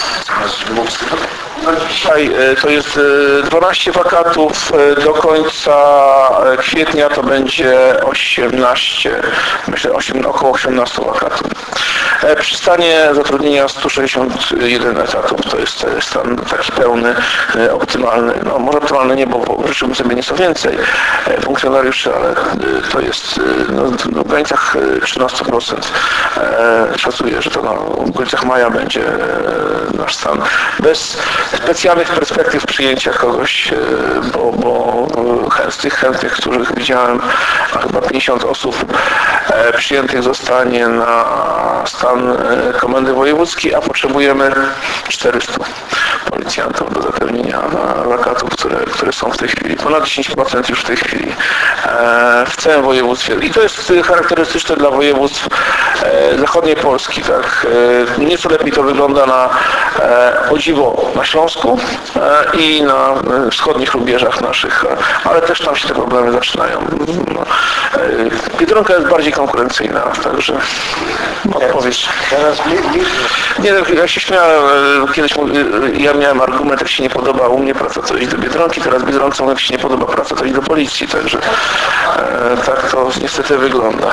Dzisiaj to jest 12 wakatów, do końca kwietnia to będzie 18, myślę około 18 wakatów. Przy stanie zatrudnienia 161 etatów, to jest stan taki pełny, optymalny. No może optymalny nie, bo życzyłbym sobie nieco więcej funkcjonariuszy, ale to jest w granicach 13%. Szacuję, że to w okolicach maja będzie nasz stan. Bez specjalnych perspektyw przyjęcia kogoś, bo z tych chętnych, których widziałem, a chyba 50 osób przyjętych zostanie na stan komendy wojewódzkiej, a potrzebujemy 400 policjantów do zapewnienia wakatów, które są w tej chwili. Ponad 10% już w tej chwili w całym województwie. I to jest charakterystyczne dla województw zachodniej Polski. Tak. Nieco lepiej to wygląda o dziwo na Śląsku i na wschodnich rubieżach naszych, ale też tam się te problemy zaczynają. Biedronka jest bardziej konkurencyjna, także odpowiedź. Nie, ja się śmiałem, kiedyś ja miałem argument, jak się nie podoba u mnie praca, to iść do Biedronki, teraz Biedronce, jak się nie podoba praca, to iść do policji, także tak to niestety wygląda.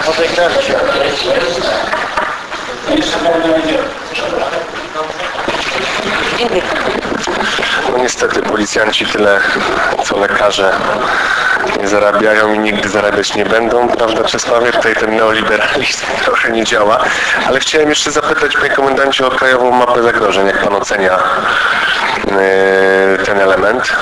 No niestety policjanci tyle co lekarze nie zarabiają i nigdy zarabiać nie będą, prawda Czesławie? Tutaj ten neoliberalizm trochę nie działa, ale chciałem jeszcze zapytać, panie komendancie, o krajową mapę zagrożeń. Jak pan ocenia ten element?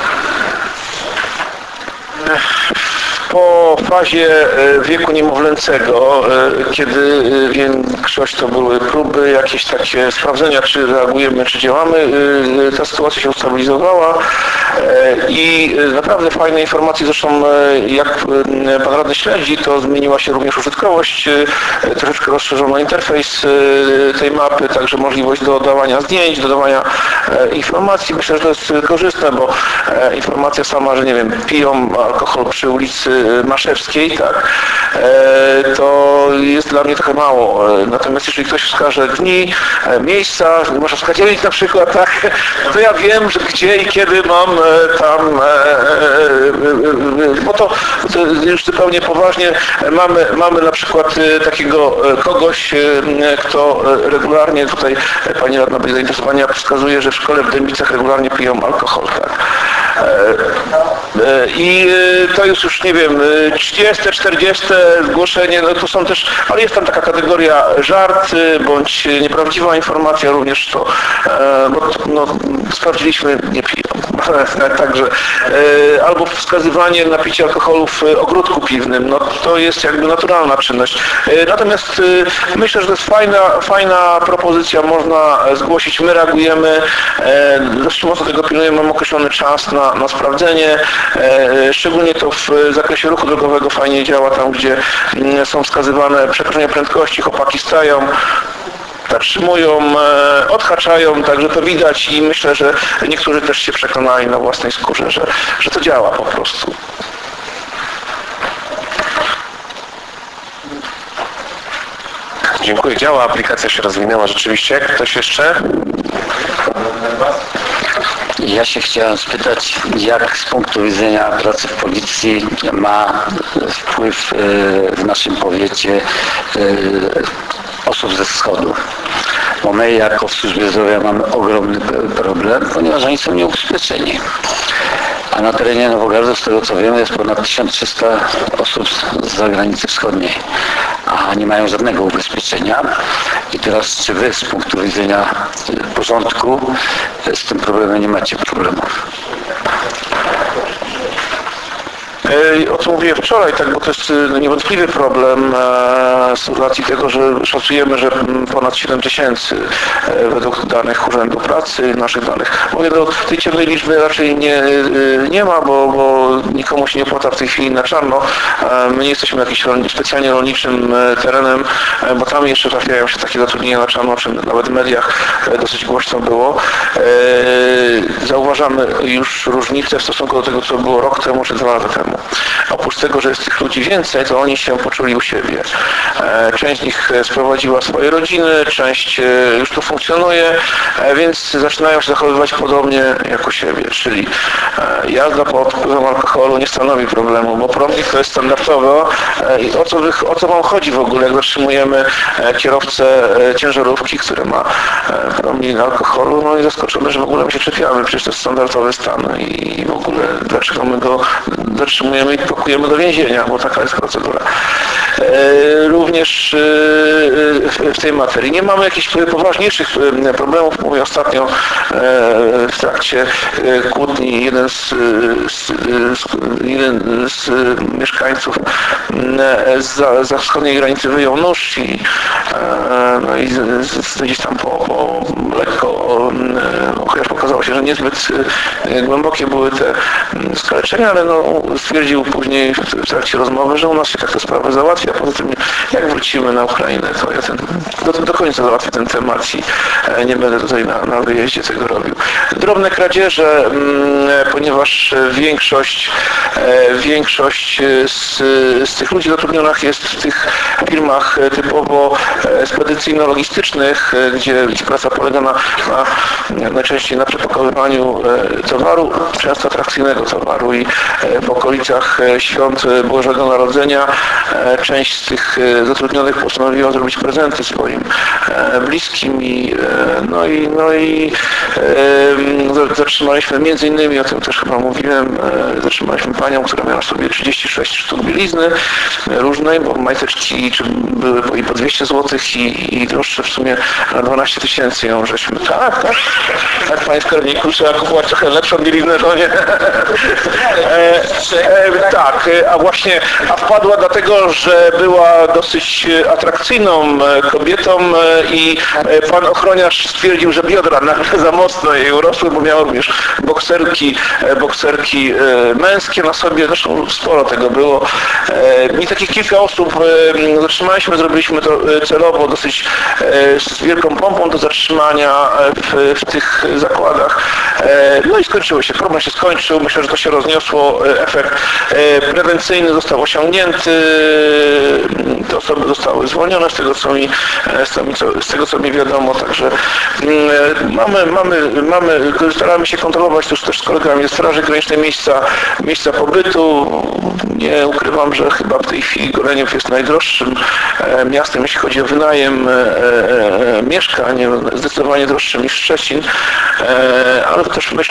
Po fazie wieku niemowlęcego, kiedy większość to były próby, jakieś takie sprawdzenia, czy reagujemy, czy działamy, ta sytuacja się ustabilizowała i naprawdę fajne informacje, zresztą jak pan radny śledzi, to zmieniła się również użytkowość, troszeczkę rozszerzono interfejs tej mapy, także możliwość dodawania zdjęć, dodawania informacji. Myślę, że to jest korzystne, bo informacja sama, że nie wiem, piją alkohol przy ulicy Maszewskiej, tak, to jest dla mnie trochę mało. Natomiast jeżeli ktoś wskaże dni, miejsca, może wskaźnik na przykład, tak, to ja wiem, że gdzie i kiedy mam tam, bo to już zupełnie poważnie mamy na przykład takiego kogoś, kto regularnie, tutaj pani radna będzie zainteresowania, wskazuje, że w szkole w Dębicach regularnie piją alkohol, tak. I to jest już, nie wiem, 30, 40 zgłoszenie, no to są też, ale jest tam taka kategoria żart, bądź nieprawdziwa informacja również, to, bo no, sprawdziliśmy, nie piją. Także albo wskazywanie na picie alkoholu w ogródku piwnym, no to jest jakby naturalna czynność. Natomiast myślę, że to jest fajna propozycja, można zgłosić, my reagujemy, dość mocno tego pilnujemy, mamy określony czas na sprawdzenie, szczególnie to w zakresie ruchu drogowego fajnie działa, tam gdzie są wskazywane przekroczenia prędkości, chłopaki stają, zatrzymują, odhaczają, także to widać i myślę, że niektórzy też się przekonali na własnej skórze, że to działa po prostu. Dziękuję. Działa, aplikacja się rozwinęła rzeczywiście. Ktoś jeszcze? Ja się chciałem spytać, jak z punktu widzenia pracy w policji ma wpływ w naszym powiecie osób ze wschodu. Bo my jako w służbie zdrowia mamy ogromny problem, ponieważ oni są nieubezpieczeni. A na terenie Nowogardu, z tego co wiemy, jest ponad 1300 osób z zagranicy wschodniej, a nie mają żadnego ubezpieczenia. I teraz, czy wy z punktu widzenia porządku z tym problemem nie macie problemów? O co mówiłem wczoraj, tak, bo to jest niewątpliwy problem z racji tego, że szacujemy, że ponad 7 000 według danych Urzędu Pracy, naszych danych. Mówię, do tej ciemnej liczby raczej nie ma, bo nikomu się nie opłaca w tej chwili na czarno. My nie jesteśmy jakimś specjalnie rolniczym terenem, bo tam jeszcze trafiają się takie zatrudnienia na czarno, czy nawet w mediach dosyć głośno było. Zauważamy już różnicę w stosunku do tego, co było rok temu czy 2 lata temu. Oprócz tego, że jest tych ludzi więcej, to oni się poczuli u siebie. Część z nich sprowadziła swoje rodziny, część już tu funkcjonuje, więc zaczynają się zachowywać podobnie jak u siebie, czyli jazda pod wpływem alkoholu nie stanowi problemu, bo promil to jest standardowo. I o co wam chodzi w ogóle, jak zatrzymujemy kierowcę ciężarówki, który ma promil alkoholu, no i zaskoczony, że w ogóle my się czepiamy, przecież to jest standardowy stan i w ogóle dlaczego my go zatrzymujemy i pakujemy do więzienia, bo taka jest procedura. Również w tej materii. Nie mamy jakichś poważniejszych problemów. Mówię ostatnio w trakcie kłótni jeden z mieszkańców za wschodniej granicy wyjął nóż i gdzieś tam po lekko, chociaż pokazało się, że niezbyt głębokie były te skaleczenia, ale stwierdził później w trakcie rozmowy, że u nas się tak te sprawy załatwia. Poza tym jak wrócimy na Ukrainę, to ja do końca załatwię ten temat i nie będę tutaj na wyjeździe tego robił. Drobne kradzieże, ponieważ większość z tych ludzi zatrudnionych jest w tych firmach typowo spedycyjno-logistycznych, gdzie ich praca polega najczęściej na przepakowywaniu towaru, często atrakcyjnego towaru i w okolicach świąt Bożego Narodzenia część z tych zatrudnionych postanowiła zrobić prezenty swoim bliskim i zatrzymaliśmy między innymi, o tym też chyba mówiłem, zatrzymaliśmy panią, która miała sobie 36 sztuk bielizny różnej, bo majteczki były i po 200 zł i droższe w sumie na 12 000 ją żeśmy. Tak, panie skarbniku, trzeba kupować trochę lepszą bieliznę, to nie? Tak, a wpadła dlatego, że była dosyć atrakcyjną kobietą i pan ochroniarz stwierdził, że biodra nagle za mocno jej urosły, bo miała również bokserki męskie na sobie, zresztą sporo tego było. I takich kilka osób zatrzymaliśmy, zrobiliśmy to celowo, dosyć z wielką pompą do zatrzymania w tych zakładach. No i skończyło się, problem się skończył, myślę, że to się rozniosło, efekt prewencyjny został osiągnięty, te osoby zostały zwolnione z tego co mi wiadomo, także staramy się kontrolować też z kolegami ze Straży Granicznej miejsca pobytu. Nie ukrywam, że chyba w tej chwili Goleniow jest najdroższym miastem, jeśli chodzi o wynajem mieszkań, zdecydowanie droższym niż Szczecin, ale też myślę,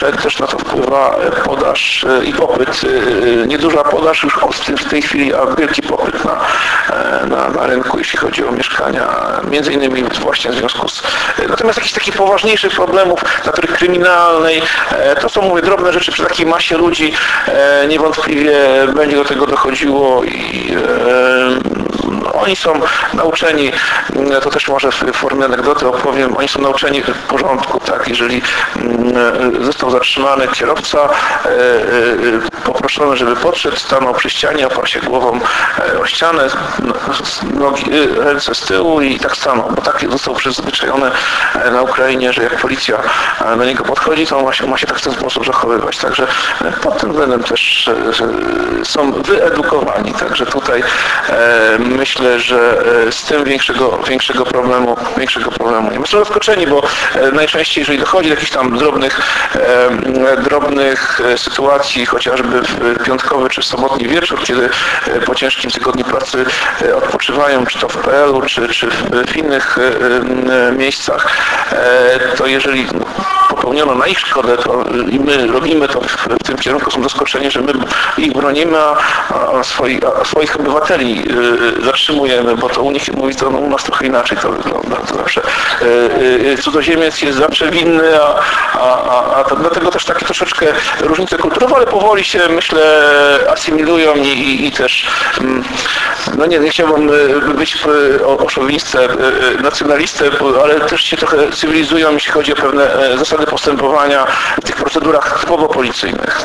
też na to wpływa podaż i popyt. Nieduża podaż już w tej chwili, a wielki popyt na rynku, jeśli chodzi o mieszkania, między innymi właśnie w związku z... Natomiast jakichś takich poważniejszych problemów natury kryminalnej, to są, mówię, drobne rzeczy przy takiej masie ludzi, niewątpliwie będzie do tego dochodziło i oni są nauczeni, to też może w formie anegdoty opowiem, oni są nauczeni w porządku, tak, jeżeli został zatrzymany kierowca, poproszony, żeby podszedł, stanął przy ścianie, oparł się głową o ścianę, nogi, ręce z tyłu i tak stanął, bo tak został przyzwyczajony na Ukrainie, że jak policja do niego podchodzi, to ma się tak w ten sposób zachowywać. Także pod tym względem też są wyedukowani. Także tutaj myślę, że z tym większego problemu nie ma. Są zaskoczeni, bo najczęściej, jeżeli dochodzi do jakichś tam drobnych sytuacji, chociażby w piątkowy czy sobotni wieczór, kiedy po ciężkim tygodniu pracy odpoczywają, czy to w PL-u, czy w innych miejscach, to jeżeli popełniono na ich szkodę, to i my robimy to w tym kierunku, są zaskoczeni, że my ich bronimy, a swoich obywateli zatrzymujemy, bo to u nich mówi, to u nas trochę inaczej to wygląda. To zawsze cudzoziemiec jest zawsze winny, a dlatego też takie troszeczkę różnice kulturowe, ale powoli się, myślę, asymilują i też, no nie chciałbym być oszowinistą, nacjonalistą, ale też się trochę cywilizują, jeśli chodzi o pewne zasady postępowania w tych procedurach typowo policyjnych.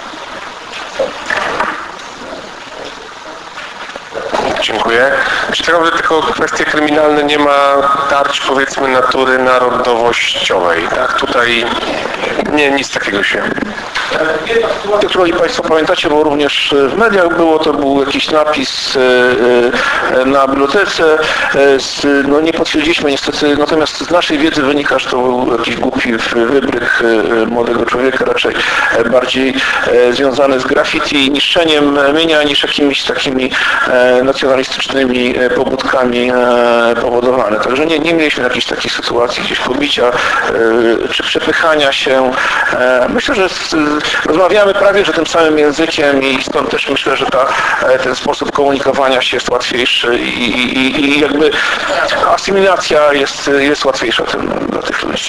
Dziękuję. Czy tak naprawdę tylko kwestie kryminalne, nie ma tarć, powiedzmy, natury narodowościowej, tak? Tutaj nic takiego się... Którą Państwo pamiętacie, bo również w mediach to był jakiś napis na bibliotece. No nie potwierdziliśmy niestety, natomiast z naszej wiedzy wynika, że to był jakiś głupi wybryk młodego człowieka, raczej bardziej związany z graffiti i niszczeniem mienia niż jakimiś takimi nacjonalistycznymi pobudkami powodowane. Także nie mieliśmy jakichś takich sytuacji, gdzieś pobicia czy przepychania się. Myślę, że rozmawiamy prawie że tym samym językiem i stąd też myślę, że ten sposób komunikowania się jest łatwiejszy i jakby asymilacja jest łatwiejsza dla tych ludzi.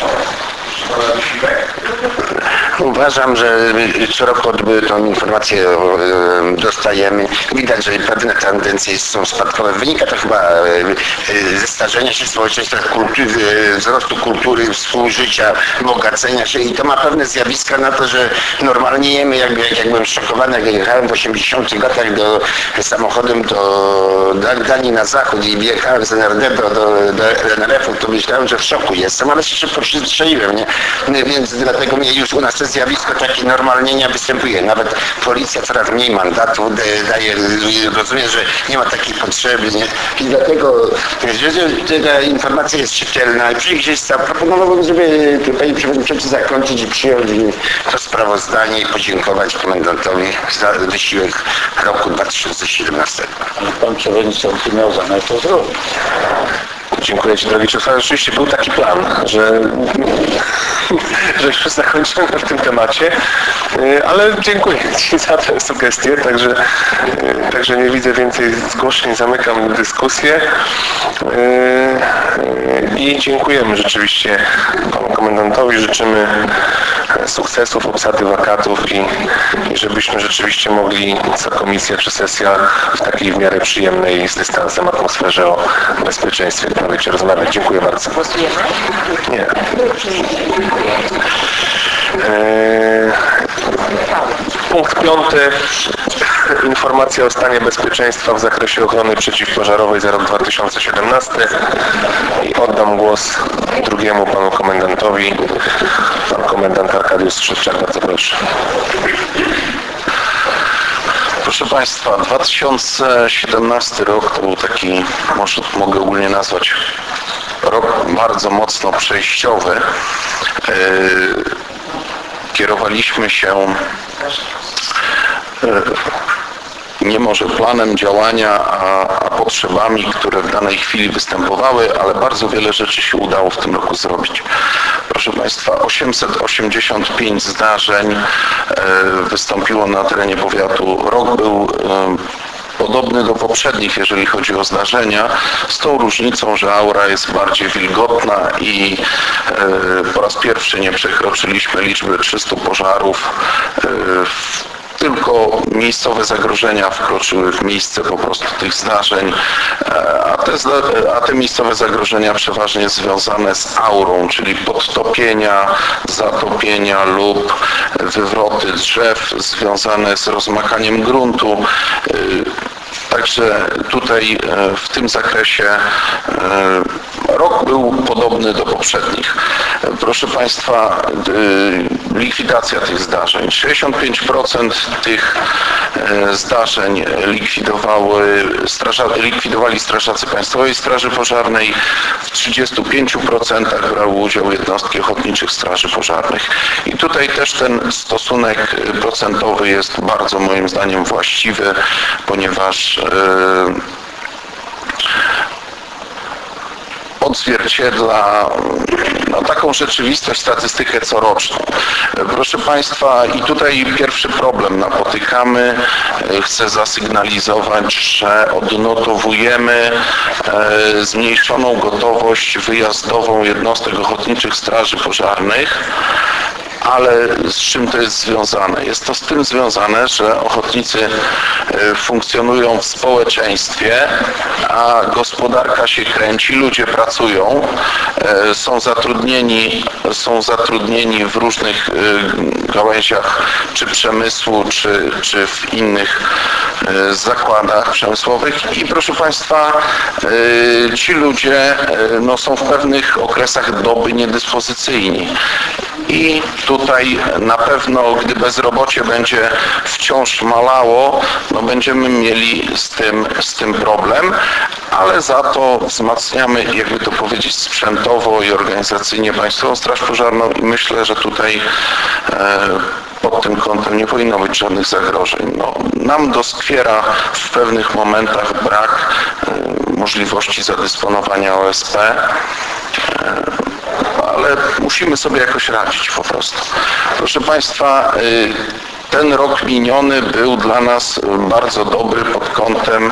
Uważam, że co roku tą informację dostajemy. Widać, że pewne tendencje są spadkowe. Wynika to chyba ze starzenia się społeczeństwa, wzrostu kultury, współżycia, bogacenia się i to ma pewne zjawiska na to, że normalnie jemy, jak byłem szokowany, jak jechałem w 80 latach samochodem do Danii na zachód i wjechałem z NRD do NRF-u, to myślałem, że w szoku jestem, ale się szybko przyzwyczaiłem, nie? Więc dlatego mnie już u nas to zjawisko takie normalnienia występuje. Nawet policja coraz mniej mandatów daje, rozumiem, że nie ma takiej potrzeby, nie? I dlatego, że ta informacja jest czytelna i przejrzysta, proponowałbym, żeby Panie Przewodniczący zakończyć i przyjąć to sprawozdanie i podziękować komendantowi za wysiłek roku 2017. Pan Przewodniczący miał zamiar to zrobić. Dziękuję Ci, drogi Czesławie. Rzeczywiście był taki plan, że już zakończymy w tym temacie, ale dziękuję Ci za tę sugestię, także nie widzę więcej zgłoszeń, zamykam dyskusję i dziękujemy rzeczywiście Panu Komendantowi, życzymy sukcesów, obsady wakatów i żebyśmy rzeczywiście mogli, co komisja czy sesja w takiej w miarę przyjemnej, z dystansem atmosferze o bezpieczeństwie powiecie rozmawiać. Dziękuję bardzo. Głosujemy? Nie. Punkt 5. Informacja o stanie bezpieczeństwa w zakresie ochrony przeciwpożarowej za rok 2017 i oddam głos drugiemu panu komendantowi. Pan komendant Arkadiusz Szewczak, bardzo proszę. Proszę Państwa, 2017 rok to był taki, mogę ogólnie nazwać, rok bardzo mocno przejściowy. Kierowaliśmy się nie może planem działania, a potrzebami, które w danej chwili występowały, ale bardzo wiele rzeczy się udało w tym roku zrobić. Proszę Państwa, 885 zdarzeń wystąpiło na terenie powiatu. Rok był podobny do poprzednich, jeżeli chodzi o zdarzenia, z tą różnicą, że aura jest bardziej wilgotna i po raz pierwszy nie przekroczyliśmy liczby 300 pożarów. Tylko miejscowe zagrożenia wkroczyły w miejsce po prostu tych zdarzeń, a te miejscowe zagrożenia przeważnie związane z aurą, czyli podtopienia, zatopienia lub wywroty drzew związane z rozmakaniem gruntu. Także tutaj w tym zakresie rok był podobny do poprzednich. Proszę Państwa, likwidacja tych zdarzeń. 65% tych zdarzeń likwidowali strażacy Państwowej Straży Pożarnej, w 35% brały udział jednostki ochotniczych straży pożarnych. I tutaj też ten stosunek procentowy jest bardzo moim zdaniem właściwy, ponieważ odzwierciedla taką rzeczywistość, statystykę coroczną. Proszę Państwa, i tutaj pierwszy problem napotykamy. Chcę zasygnalizować, że odnotowujemy zmniejszoną gotowość wyjazdową jednostek ochotniczych straży pożarnych. Ale z czym to jest związane? Jest to z tym związane, że ochotnicy funkcjonują w społeczeństwie, a gospodarka się kręci, ludzie pracują, są zatrudnieni w różnych gałęziach czy przemysłu, czy w innych zakładach przemysłowych i proszę Państwa, ci ludzie są w pewnych okresach doby niedyspozycyjni. I tutaj na pewno, gdy bezrobocie będzie wciąż malało, będziemy mieli z tym problem, ale za to wzmacniamy, jakby to powiedzieć, sprzętowo i organizacyjnie Państwową Straż Pożarną i myślę, że tutaj pod tym kątem nie powinno być żadnych zagrożeń. Nam doskwiera w pewnych momentach brak możliwości zadysponowania OSP, ale musimy sobie jakoś radzić po prostu. Proszę Państwa, ten rok miniony był dla nas bardzo dobry pod kątem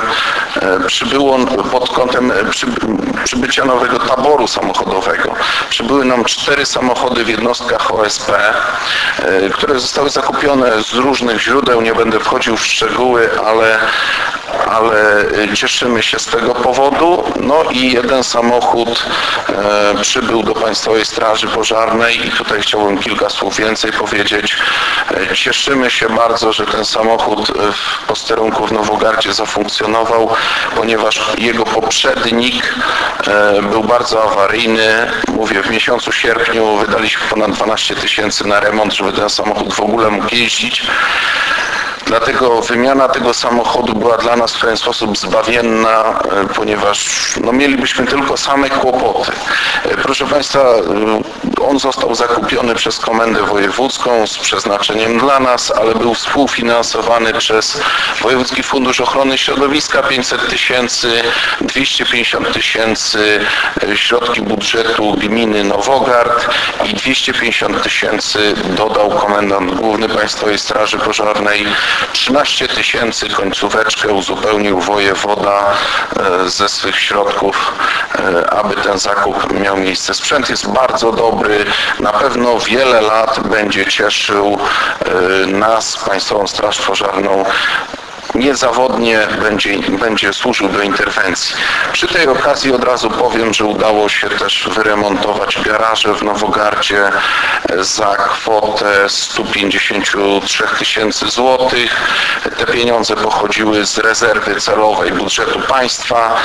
przybycia nowego taboru samochodowego. Przybyły nam 4 samochody w jednostkach OSP, które zostały zakupione z różnych źródeł. Nie będę wchodził w szczegóły, ale cieszymy się z tego powodu. I jeden samochód przybył do Państwowej Straży Pożarnej i tutaj chciałbym kilka słów więcej powiedzieć. Cieszymy się bardzo, że ten samochód w posterunku w Nowogardzie zafunkcjonował, ponieważ jego poprzednik był bardzo awaryjny. Mówię, w miesiącu sierpniu wydaliśmy ponad 12 000 na remont, żeby ten samochód w ogóle mógł jeździć. Dlatego wymiana tego samochodu była dla nas w pewien sposób zbawienna, ponieważ mielibyśmy tylko same kłopoty. Proszę Państwa, on został zakupiony przez Komendę Wojewódzką z przeznaczeniem dla nas, ale był współfinansowany przez Wojewódzki Fundusz Ochrony Środowiska 500 000, 250 000 środki budżetu gminy Nowogard i 250 000 dodał komendant główny Państwowej Straży Pożarnej. 13 000 końcóweczkę uzupełnił wojewoda ze swych środków, aby ten zakup miał miejsce. Sprzęt jest bardzo dobry, na pewno wiele lat będzie cieszył nas, Państwową Straż Pożarną. Niezawodnie będzie służył do interwencji. Przy tej okazji od razu powiem, że udało się też wyremontować garaże w Nowogardzie za kwotę 153 000 złotych. Te pieniądze pochodziły z rezerwy celowej budżetu państwa.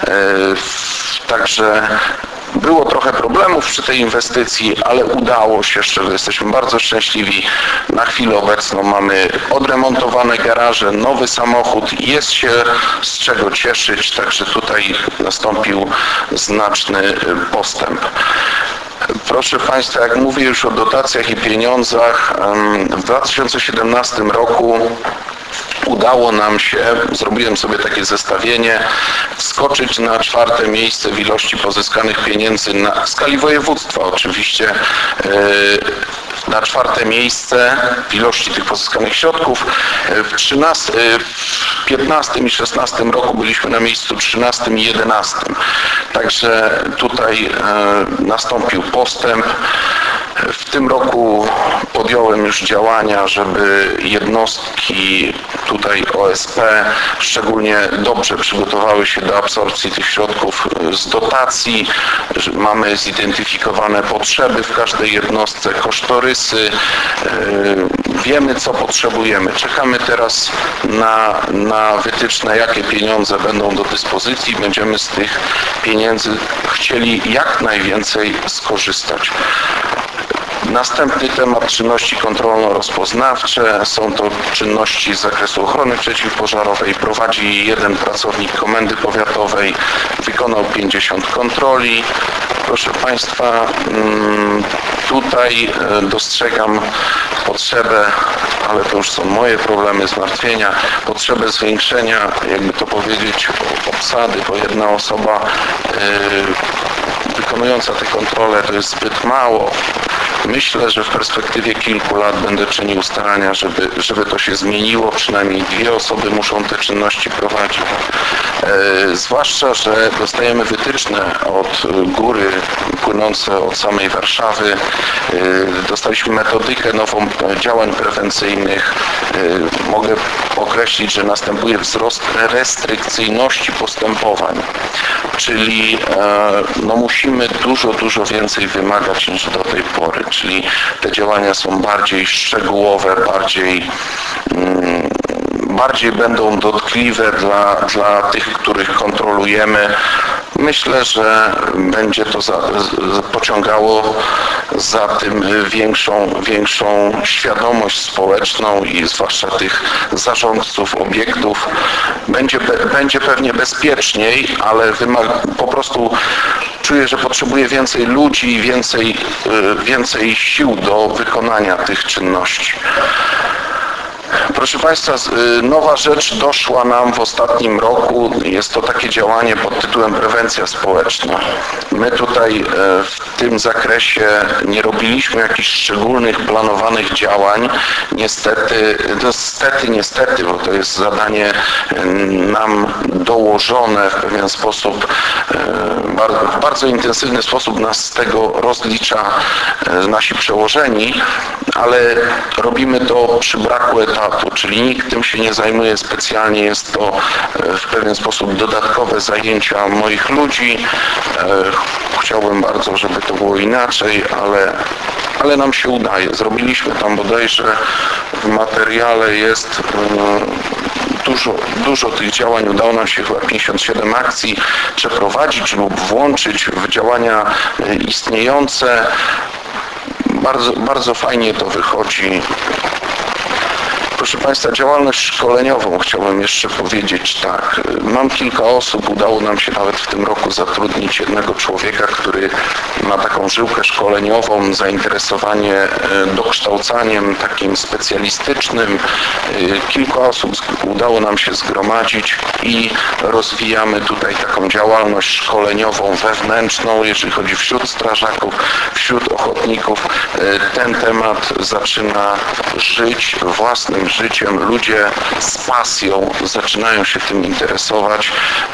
Także było trochę problemów przy tej inwestycji, ale udało się, z czego jesteśmy bardzo szczęśliwi. Na chwilę obecną mamy odremontowane garaże, nowy samochód, jest się z czego cieszyć, także tutaj nastąpił znaczny postęp. Proszę Państwa, jak mówię już o dotacjach i pieniądzach, w 2017 roku udało nam się, zrobiłem sobie takie zestawienie, wskoczyć na 4. miejsce w ilości pozyskanych pieniędzy w skali województwa oczywiście, na 4. miejsce w ilości tych pozyskanych środków. W 15 i 16 roku byliśmy na miejscu 13 i 11. Także tutaj nastąpił postęp. W tym roku podjąłem już działania, żeby jednostki tutaj OSP szczególnie dobrze przygotowały się do absorpcji tych środków z dotacji. Mamy zidentyfikowane potrzeby w każdej jednostce, kosztorysy. Wiemy, co potrzebujemy. Czekamy teraz na wytyczne, jakie pieniądze będą do dyspozycji. Będziemy z tych pieniędzy chcieli jak najwięcej skorzystać. Następny temat czynności kontrolno-rozpoznawcze. Są to czynności z zakresu ochrony przeciwpożarowej. Prowadzi jeden pracownik Komendy Powiatowej. Wykonał 50 kontroli. Proszę Państwa, tutaj dostrzegam potrzebę, ale to już są moje problemy, zmartwienia, potrzebę zwiększenia, jakby to powiedzieć, obsady, bo jedna osoba wykonująca te kontrole to jest zbyt mało. Myślę, że w perspektywie kilku lat będę czynił starania, żeby to się zmieniło. Przynajmniej 2 osoby muszą te czynności prowadzić. Zwłaszcza, że dostajemy wytyczne od góry płynące od samej Warszawy. Dostaliśmy metodykę nową działań prewencyjnych. Mogę określić, że następuje wzrost restrykcyjności postępowań. Czyli musimy dużo więcej wymagać niż do tej pory. Czyli te działania są bardziej szczegółowe, bardziej będą dotkliwe dla tych, których kontrolujemy. Myślę, że będzie to pociągało za tym większą świadomość społeczną i zwłaszcza tych zarządców obiektów. Będzie pewnie bezpieczniej, ale po prostu czuję, że potrzebuję więcej ludzi i więcej sił do wykonania tych czynności. Proszę Państwa, nowa rzecz doszła nam w ostatnim roku. Jest to takie działanie pod tytułem prewencja społeczna. My tutaj w tym zakresie nie robiliśmy jakichś szczególnych, planowanych działań. Niestety, bo to jest zadanie nam dołożone w pewien sposób, w bardzo intensywny sposób nas z tego rozlicza nasi przełożeni, ale robimy to przy braku etatu, czyli nikt tym się nie zajmuje specjalnie, jest to w pewien sposób dodatkowe zajęcia moich ludzi. Chciałbym bardzo, żeby to było inaczej, ale nam się udaje. Zrobiliśmy tam bodajże w materiale jest dużo tych działań. Udało nam się chyba 57 akcji przeprowadzić lub włączyć w działania istniejące. Bardzo fajnie to wychodzi. Proszę Państwa, działalność szkoleniową chciałbym jeszcze powiedzieć tak. Mam kilka osób, udało nam się nawet w tym roku zatrudnić jednego człowieka, który ma taką żyłkę szkoleniową, zainteresowanie dokształcaniem takim specjalistycznym. Kilka osób udało nam się zgromadzić i rozwijamy tutaj taką działalność szkoleniową wewnętrzną, jeżeli chodzi wśród strażaków, wśród ochotników. Ten temat zaczyna żyć własnym życiem. Ludzie z pasją zaczynają się tym interesować.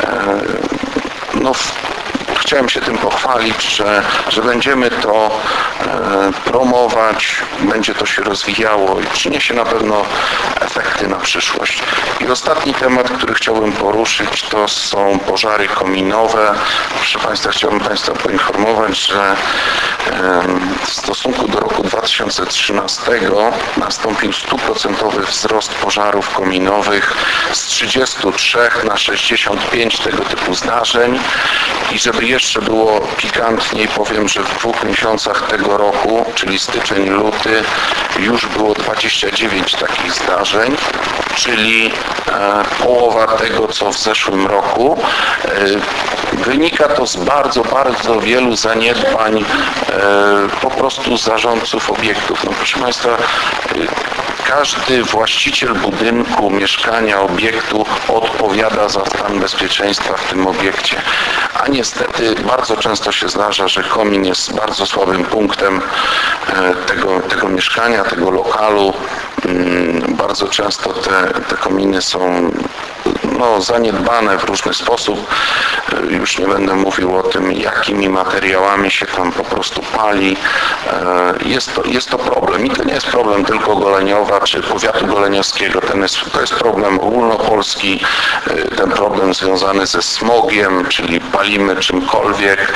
Chciałem się tym pochwalić, że będziemy to promować, będzie to się rozwijało i przyniesie na pewno efekty na przyszłość. I ostatni temat, który chciałbym poruszyć, to są pożary kominowe. Proszę Państwa, chciałbym Państwa poinformować, że w stosunku do roku 2013 nastąpił 100% wzrost pożarów kominowych z 33 na 65 tego typu zdarzeń. I żeby jeszcze było pikantniej, powiem, że w 2 miesiącach tego roku, czyli styczeń, luty, już było 29 takich zdarzeń, czyli połowa tego, co w zeszłym roku. Wynika to z bardzo wielu zaniedbań po prostu zarządców obiektów. Proszę Państwa, każdy właściciel budynku, mieszkania, obiektu odpowiada za stan bezpieczeństwa w tym obiekcie. A niestety bardzo często się zdarza, że komin jest bardzo słabym punktem tego mieszkania, tego lokalu. Bardzo często te kominy są zaniedbane w różny sposób. Już nie będę mówił o tym, jakimi materiałami się tam po prostu pali. Jest to problem i to nie jest problem tylko Goleniowa czy powiatu goleniowskiego. To jest problem ogólnopolski, ten problem związany ze smogiem, czyli palimy czymkolwiek.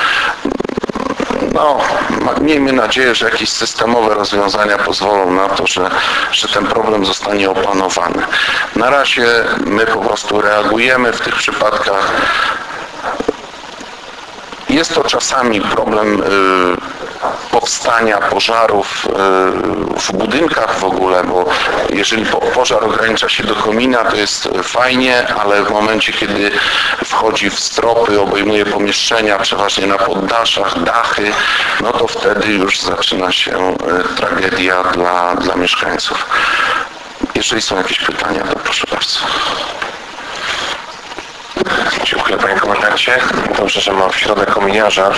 Miejmy nadzieję, że jakieś systemowe rozwiązania pozwolą na to, że ten problem zostanie opanowany. Na razie my po prostu reagujemy w tych przypadkach. Jest to czasami problem powstania pożarów w budynkach w ogóle, bo jeżeli pożar ogranicza się do komina, to jest fajnie, ale w momencie, kiedy wchodzi w stropy, obejmuje pomieszczenia, przeważnie na poddaszach, dachy, no to wtedy już zaczyna się tragedia dla mieszkańców. Jeżeli są jakieś pytania, to proszę bardzo. Dziękuję panie komendancie. Dobrze, że mam w środę kominiarza.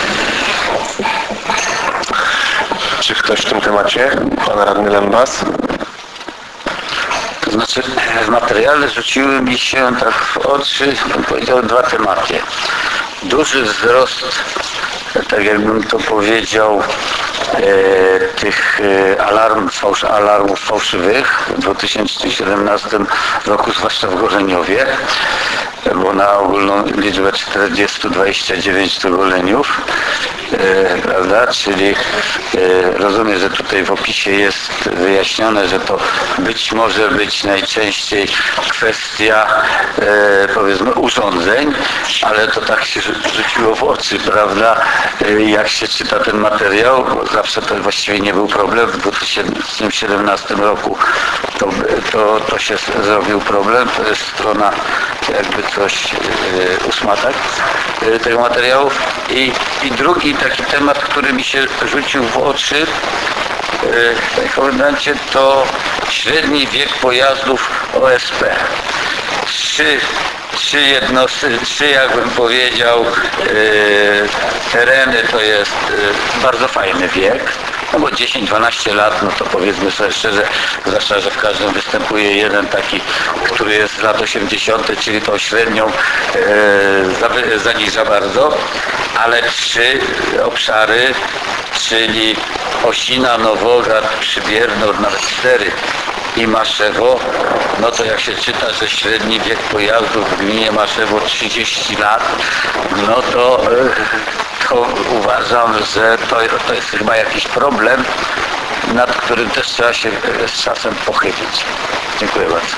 Czy ktoś w tym temacie? Pan radny Lembas? To znaczy w materiale rzuciły mi się tak w oczy, bym powiedział, dwa tematy. Duży wzrost, tak jakbym to powiedział, tych alarmów fałszywych w 2017 roku, zwłaszcza w Gorzeniowie, bo na ogólną liczbę 29 to Goleniów, prawda? Czyli rozumiem, że tutaj w opisie jest wyjaśnione, że to być może być najczęściej kwestia powiedzmy urządzeń, ale to tak się rzuciło w oczy, prawda? Jak się czyta ten materiał, zawsze to właściwie nie był problem. W 2017 roku to się zrobił problem. To jest strona jakby coś 8, tak? Tego materiału. I drugi taki temat, który mi się rzucił w oczy, panie komendancie, to średni wiek pojazdów OSP. Trzy jakbym powiedział, tereny to jest bardzo fajny wiek. No bo 10-12 lat, no to powiedzmy sobie szczerze, zwłaszcza, że w każdym występuje jeden taki, który jest z lat 80., czyli tą średnią zaniża bardzo, ale 3 obszary, czyli Osina, Nowogród, Przybiernor, nawet 4 i Maszewo, no to jak się czyta, że średni wiek pojazdów w gminie Maszewo 30 lat, no to uważam, że to jest chyba jakiś problem, nad którym też trzeba się z czasem pochylić. Dziękuję bardzo.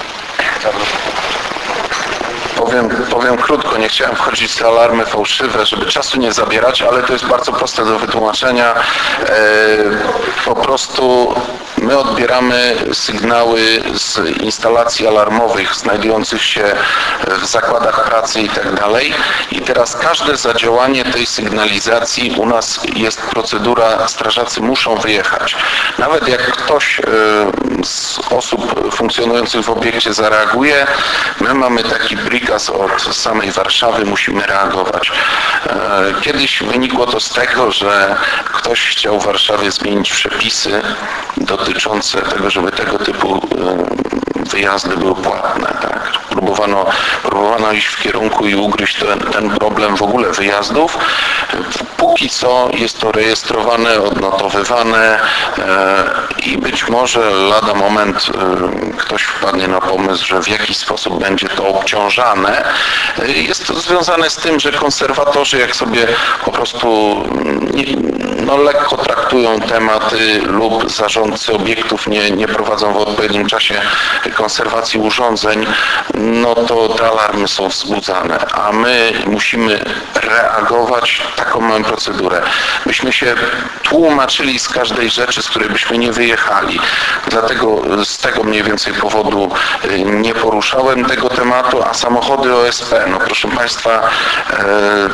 Powiem krótko, nie chciałem wchodzić w te alarmy fałszywe, żeby czasu nie zabierać, ale to jest bardzo proste do wytłumaczenia. Po prostu my odbieramy sygnały z instalacji alarmowych znajdujących się w zakładach pracy i tak dalej. I teraz każde zadziałanie tej sygnalizacji u nas jest procedura, strażacy muszą wyjechać. Nawet jak ktoś z osób funkcjonujących w obiekcie zareaguje, my mamy taki prikaz od samej Warszawy, musimy reagować. Kiedyś wynikło to z tego, że ktoś chciał w Warszawie zmienić przepisy dotyczące tego, żeby tego typu wyjazdy były płatne. Tak? Próbowano iść w kierunku i ugryźć ten problem w ogóle wyjazdów. Póki co jest to rejestrowane, odnotowywane i być może lada moment ktoś wpadnie na pomysł, że w jakiś sposób będzie to obciążane. Jest to związane z tym, że konserwatorzy jak sobie po prostu lekko traktują tematy lub zarządcy obiektów nie prowadzą w odpowiednim czasie konserwacji urządzeń, no to te alarmy są wzbudzane, a my musimy reagować, taką mamy procedurę. Myśmy się tłumaczyli z każdej rzeczy, z której byśmy nie wyjechali. Dlatego z tego mniej więcej powodu nie poruszałem tego tematu, a samochody OSP, no proszę Państwa,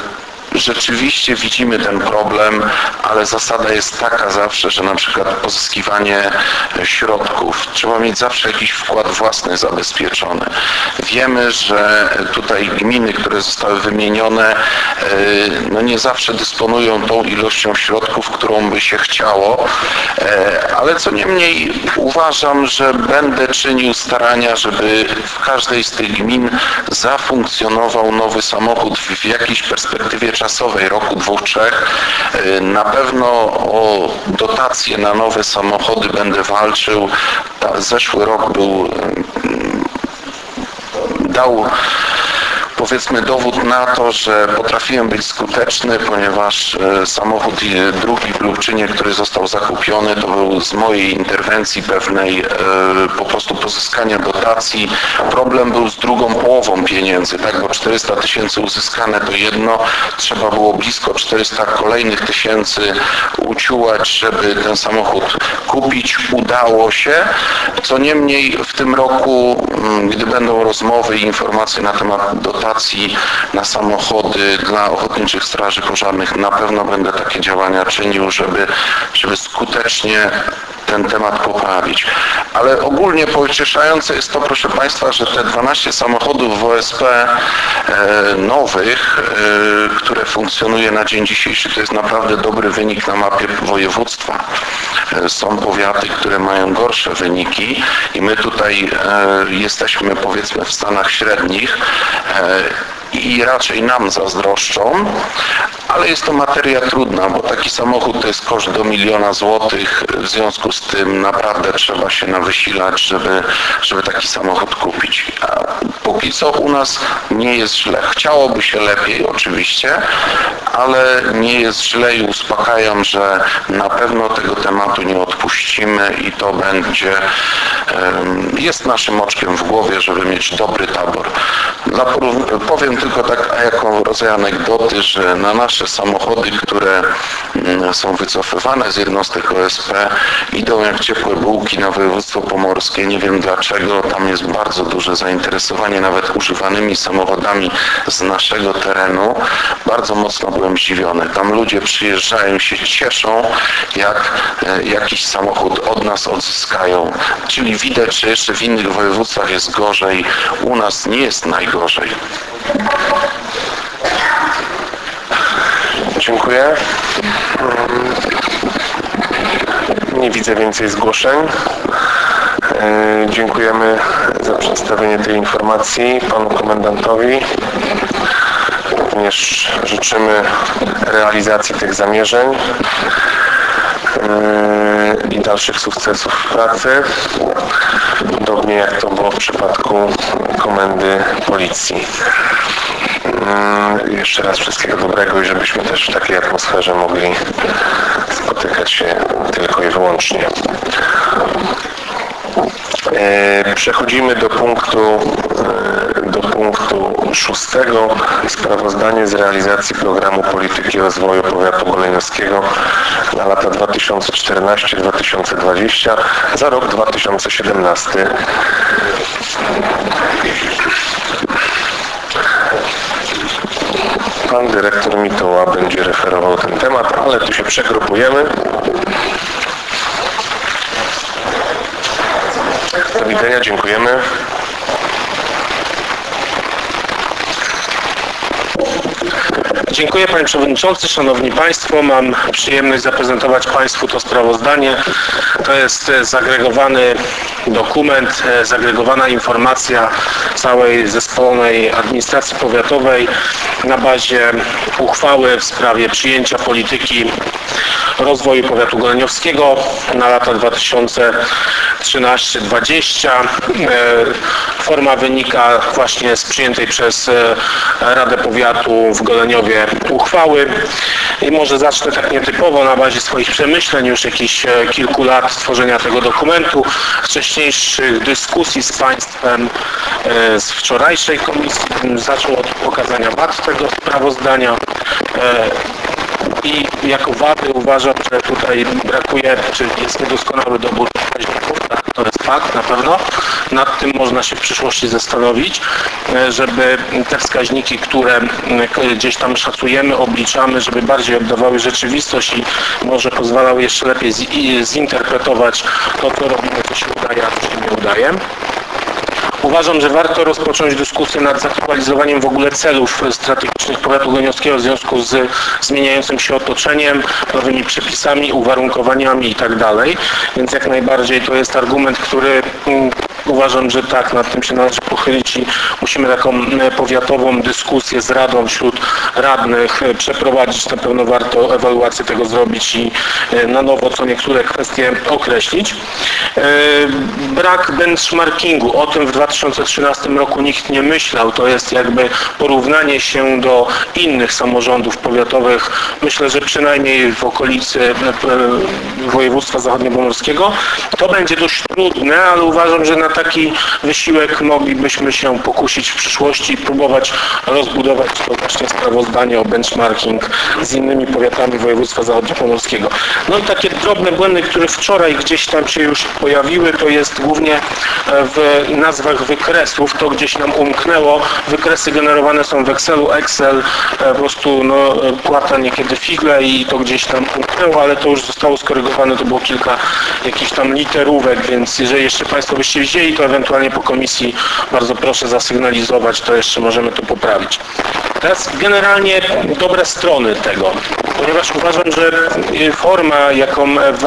rzeczywiście widzimy ten problem, ale zasada jest taka zawsze, że na przykład pozyskiwanie środków, trzeba mieć zawsze jakiś wkład własny zabezpieczony. Wiemy, że tutaj gminy, które zostały wymienione, no nie zawsze dysponują tą ilością środków, którą by się chciało, ale co niemniej uważam, że będę czynił starania, żeby w każdej z tych gmin zafunkcjonował nowy samochód w jakiejś perspektywie czasowej, roku, 2, 3. Na pewno o dotacje na nowe samochody będę walczył. Zeszły rok dał powiedzmy dowód na to, że potrafiłem być skuteczny, ponieważ samochód drugi w Lublczynie, który został zakupiony, to był z mojej interwencji pewnej po prostu pozyskania dotacji. Problem był z drugą połową pieniędzy, tak, bo 400 000 uzyskane to jedno, trzeba było blisko 400 kolejnych tysięcy uciułać, żeby ten samochód kupić. Udało się. Co niemniej w tym roku, gdy będą rozmowy i informacje na temat dotacji na samochody dla Ochotniczych Straży Pożarnych, na pewno będę takie działania czynił, żeby skutecznie ten temat poprawić. Ale ogólnie pocieszające jest to, proszę Państwa, że te 12 samochodów w OSP nowych, które funkcjonuje na dzień dzisiejszy, to jest naprawdę dobry wynik na mapie województwa. Są powiaty, które mają gorsze wyniki i my tutaj jesteśmy powiedzmy w stanach średnich i raczej nam zazdroszczą, ale jest to materia trudna, bo taki samochód to jest koszt do 1 000 000 złotych, w związku z tym naprawdę trzeba się nawysilać, żeby taki samochód kupić. A póki co u nas nie jest źle. Chciałoby się lepiej oczywiście, ale nie jest źle i uspokajam, że na pewno tego tematu nie odpuścimy i to jest naszym oczkiem w głowie, żeby mieć dobry tabor. Powiem tylko tak jako rodzaj anegdoty, że na nasze samochody, które są wycofywane z jednostek OSP, idą jak ciepłe bułki na województwo pomorskie. Nie wiem dlaczego, tam jest bardzo duże zainteresowanie nawet używanymi samochodami z naszego terenu. Bardzo mocno byłem zdziwiony. Tam ludzie przyjeżdżają, się cieszą, jak jakiś samochód od nas odzyskają. Czyli widać, że jeszcze w innych województwach jest gorzej. U nas nie jest najgorzej. Dziękuję. Nie widzę więcej zgłoszeń. Dziękujemy za przedstawienie tej informacji panu komendantowi. Również życzymy realizacji tych zamierzeń i dalszych sukcesów w pracy, podobnie jak to było w przypadku Komendy Policji. Jeszcze raz wszystkiego dobrego i żebyśmy też w takiej atmosferze mogli spotykać się tylko i wyłącznie. Przechodzimy do punktu 6. Sprawozdanie z realizacji programu polityki rozwoju powiatu goleniowskiego na lata 2014-2020 za rok 2017. Pan dyrektor Mitoła będzie referował ten temat, ale tu się przegrupujemy. Do widzenia, dziękujemy. Dziękuję Panie Przewodniczący, Szanowni Państwo. Mam przyjemność zaprezentować Państwu to sprawozdanie. To jest zagregowany dokument, zagregowana informacja całej zespolonej administracji powiatowej na bazie uchwały w sprawie przyjęcia polityki rozwoju powiatu goleniowskiego na lata 2013-2020. Forma wynika właśnie z przyjętej przez Radę Powiatu w Goleniowie uchwały i może zacznę tak nietypowo na bazie swoich przemyśleń już jakichś kilku lat tworzenia tego dokumentu, wcześniejszych dyskusji z Państwem z wczorajszej komisji. Zacznę od pokazania wad tego sprawozdania. I jako wady uważam, że tutaj brakuje, czy jest niedoskonały dobór wskaźników, tak, to jest fakt na pewno. nad tym można się w przyszłości zastanowić, żeby te wskaźniki, które gdzieś tam szacujemy, obliczamy, żeby bardziej oddawały rzeczywistość i może pozwalały jeszcze lepiej zinterpretować to, co robimy, co się udaje, a co się nie udaje. Uważam, że warto rozpocząć dyskusję nad zaktualizowaniem w ogóle celów strategicznych powiatu goniowskiego w związku z zmieniającym się otoczeniem, nowymi przepisami, uwarunkowaniami itd. Więc jak najbardziej to jest argument, który uważam, że tak, nad tym się należy pochylić i musimy taką powiatową dyskusję z Radą wśród radnych przeprowadzić. Na pewno warto ewaluację tego zrobić i na nowo co niektóre kwestie określić. Brak benchmarkingu, o tym w 2013 roku nikt nie myślał, to jest jakby porównanie się do innych samorządów powiatowych, myślę, że przynajmniej w okolicy województwa zachodniopomorskiego. To będzie dość trudne, ale uważam, że na taki wysiłek moglibyśmy się pokusić w przyszłości i próbować rozbudować to właśnie sprawozdanie o benchmarking z innymi powiatami województwa zachodniopomorskiego. No i takie drobne błędy, które wczoraj gdzieś tam się już pojawiły, to jest głównie w nazwach wykresów, to gdzieś nam umknęło. Wykresy generowane są w Excelu, Excel po prostu płata niekiedy figle i to gdzieś tam umknęło, ale to już zostało skorygowane, to było kilka jakichś tam literówek, więc jeżeli jeszcze Państwo byście widzieli, to ewentualnie po komisji bardzo proszę zasygnalizować, to jeszcze możemy to poprawić. Teraz generalnie dobre strony tego, ponieważ uważam, że forma, jaką w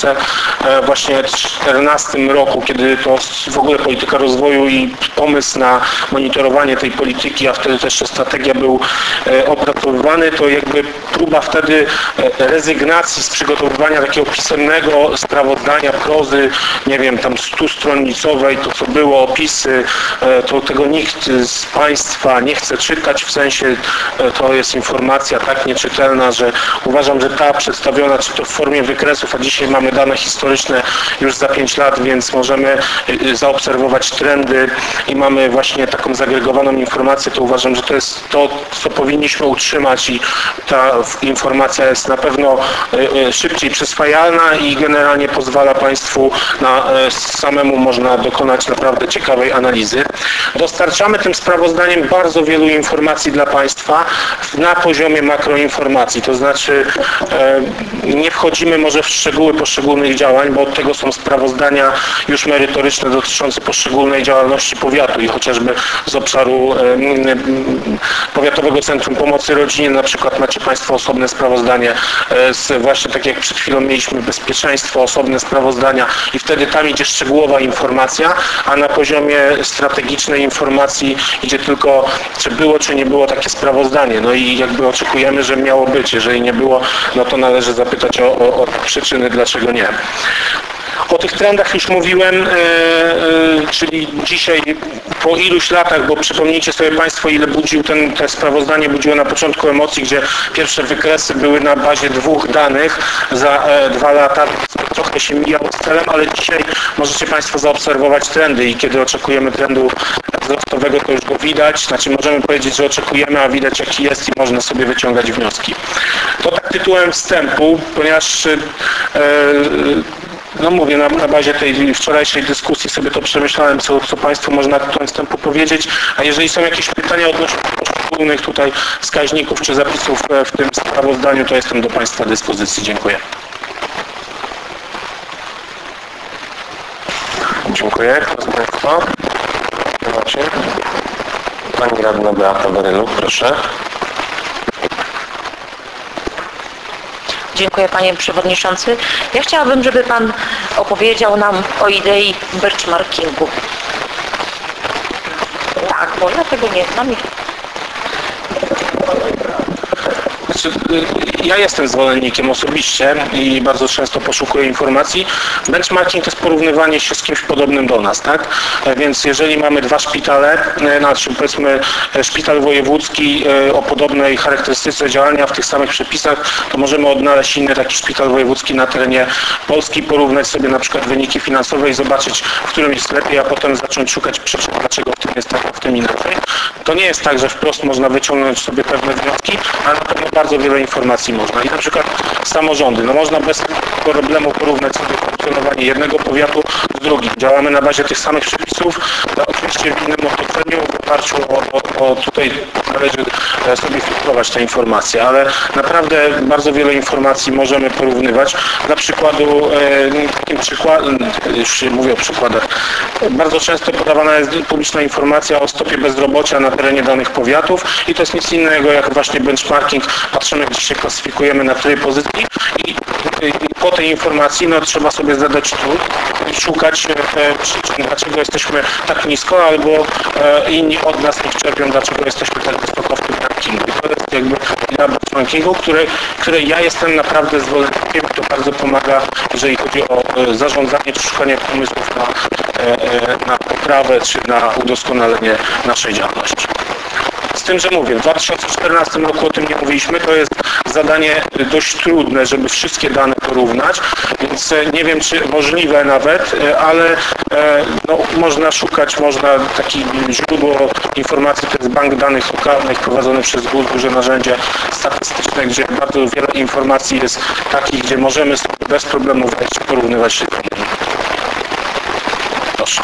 2014 roku, kiedy to w ogóle polityka rozwoju i pomysł na monitorowanie tej polityki, a wtedy też strategia był opracowywany, to jakby próba wtedy rezygnacji z przygotowywania takiego pisemnego sprawozdania prozy, nie wiem, tam 100-stronicowej, to co było, opisy, to tego nikt z Państwa nie chce czytać, w sensie to jest informacja tak nieczytelna, że uważam, że ta przedstawiona, czy to w formie wykresów, a dzisiaj mamy dane historyczne już za 5 lat, więc możemy zaobserwować trendy i mamy właśnie taką zagregowaną informację, to uważam, że to jest to, co powinniśmy utrzymać i ta informacja jest na pewno szybciej przyswajalna i generalnie pozwala Państwu samemu można dokonać naprawdę ciekawej analizy. Dostarczamy tym sprawozdaniem bardzo wielu informacji dla Państwa na poziomie makroinformacji, to znaczy nie wchodzimy może w szczegóły poszczególnych działań, bo od tego są sprawozdania już merytoryczne dotyczące poszczególnej działalności powiatu i chociażby z obszaru Powiatowego Centrum Pomocy Rodzinie na przykład macie Państwo osobne sprawozdanie, właśnie tak jak przed chwilą mieliśmy bezpieczeństwo, osobne sprawozdania i wtedy tam idzie szczegółowa informacja, a na poziomie strategicznej informacji idzie tylko, czy było, czy nie było takie sprawozdanie. No i jakby oczekujemy, że miało być. Jeżeli nie było, no to należy zapytać o przyczyny, dlaczego nie. O tych trendach już mówiłem, czyli dzisiaj po iluś latach, bo przypomnijcie sobie Państwo, ile te sprawozdanie budziło na początku emocji, gdzie pierwsze wykresy były na bazie 2 danych za 2 lata. Trochę się mijało z celem, ale dzisiaj możecie Państwo zaobserwować trendy i kiedy oczekujemy trendu wzrostowego, to już go widać. Znaczy możemy powiedzieć, że oczekujemy, a widać jaki jest i można sobie wyciągać wnioski. To tak tytułem wstępu, ponieważ no mówię, na bazie tej wczorajszej dyskusji sobie to przemyślałem, co Państwu można tytułem wstępu powiedzieć, a jeżeli są jakieś pytania odnośnie poszczególnych tutaj wskaźników czy zapisów w tym sprawozdaniu, to jestem do Państwa dyspozycji. Dziękuję. Dziękuję. Kto z Państwa? Pani radna Beata Berylu, proszę. Dziękuję Panie Przewodniczący. Ja chciałabym, żeby Pan opowiedział nam o idei benchmarkingu. Tak, można tego nie znam. Ja jestem zwolennikiem osobiście i bardzo często poszukuję informacji. Benchmarking to jest porównywanie się z kimś podobnym do nas, tak? Więc jeżeli mamy 2 szpitale, znaczy powiedzmy szpital wojewódzki o podobnej charakterystyce działania w tych samych przepisach, to możemy odnaleźć inny taki szpital wojewódzki na terenie Polski, porównać sobie na przykład wyniki finansowe i zobaczyć, w którym jest lepiej, a potem zacząć szukać przyczyn, dlaczego w tym jest tak, a w tym inaczej. To nie jest tak, że wprost można wyciągnąć sobie pewne wnioski, ale na pewno bardzo wiele informacji można. I na przykład samorządy, no można bez problemu porównać sobie funkcjonowanie jednego powiatu z drugim. Działamy na bazie tych samych przepisów, oczywiście w innym otoczeniu, w oparciu o tutaj należy sobie filtrować te informacje, ale naprawdę bardzo wiele informacji możemy porównywać. Dla przykładu, takim przykładem, już mówię o przykładach, bardzo często podawana jest publiczna informacja o stopie bezrobocia na terenie danych powiatów i to jest nic innego jak właśnie benchmarking. Patrzymy, gdzie się klasyfikujemy, na której pozycji i po tej informacji no, trzeba sobie zadać trud i szukać przyczyn, dlaczego jesteśmy tak nisko, albo inni od nas nie czerpią, dlaczego jesteśmy tak wysoko w tym rankingu. I to jest jakby idea benchmarkingu, której ja jestem naprawdę zwolennikiem i to bardzo pomaga, jeżeli chodzi o zarządzanie czy szukanie pomysłów na poprawę czy na udoskonalenie naszej działalności. Z tym, że mówię, w 2014 roku o tym nie mówiliśmy, to jest zadanie dość trudne, żeby wszystkie dane porównać, więc nie wiem, czy możliwe nawet, ale no, można szukać, takie źródło informacji, to jest bank danych lokalnych prowadzony przez GUS, duże narzędzie statystyczne, gdzie bardzo wiele informacji jest takich, gdzie możemy sobie bez problemu wejść i porównywać się. Proszę.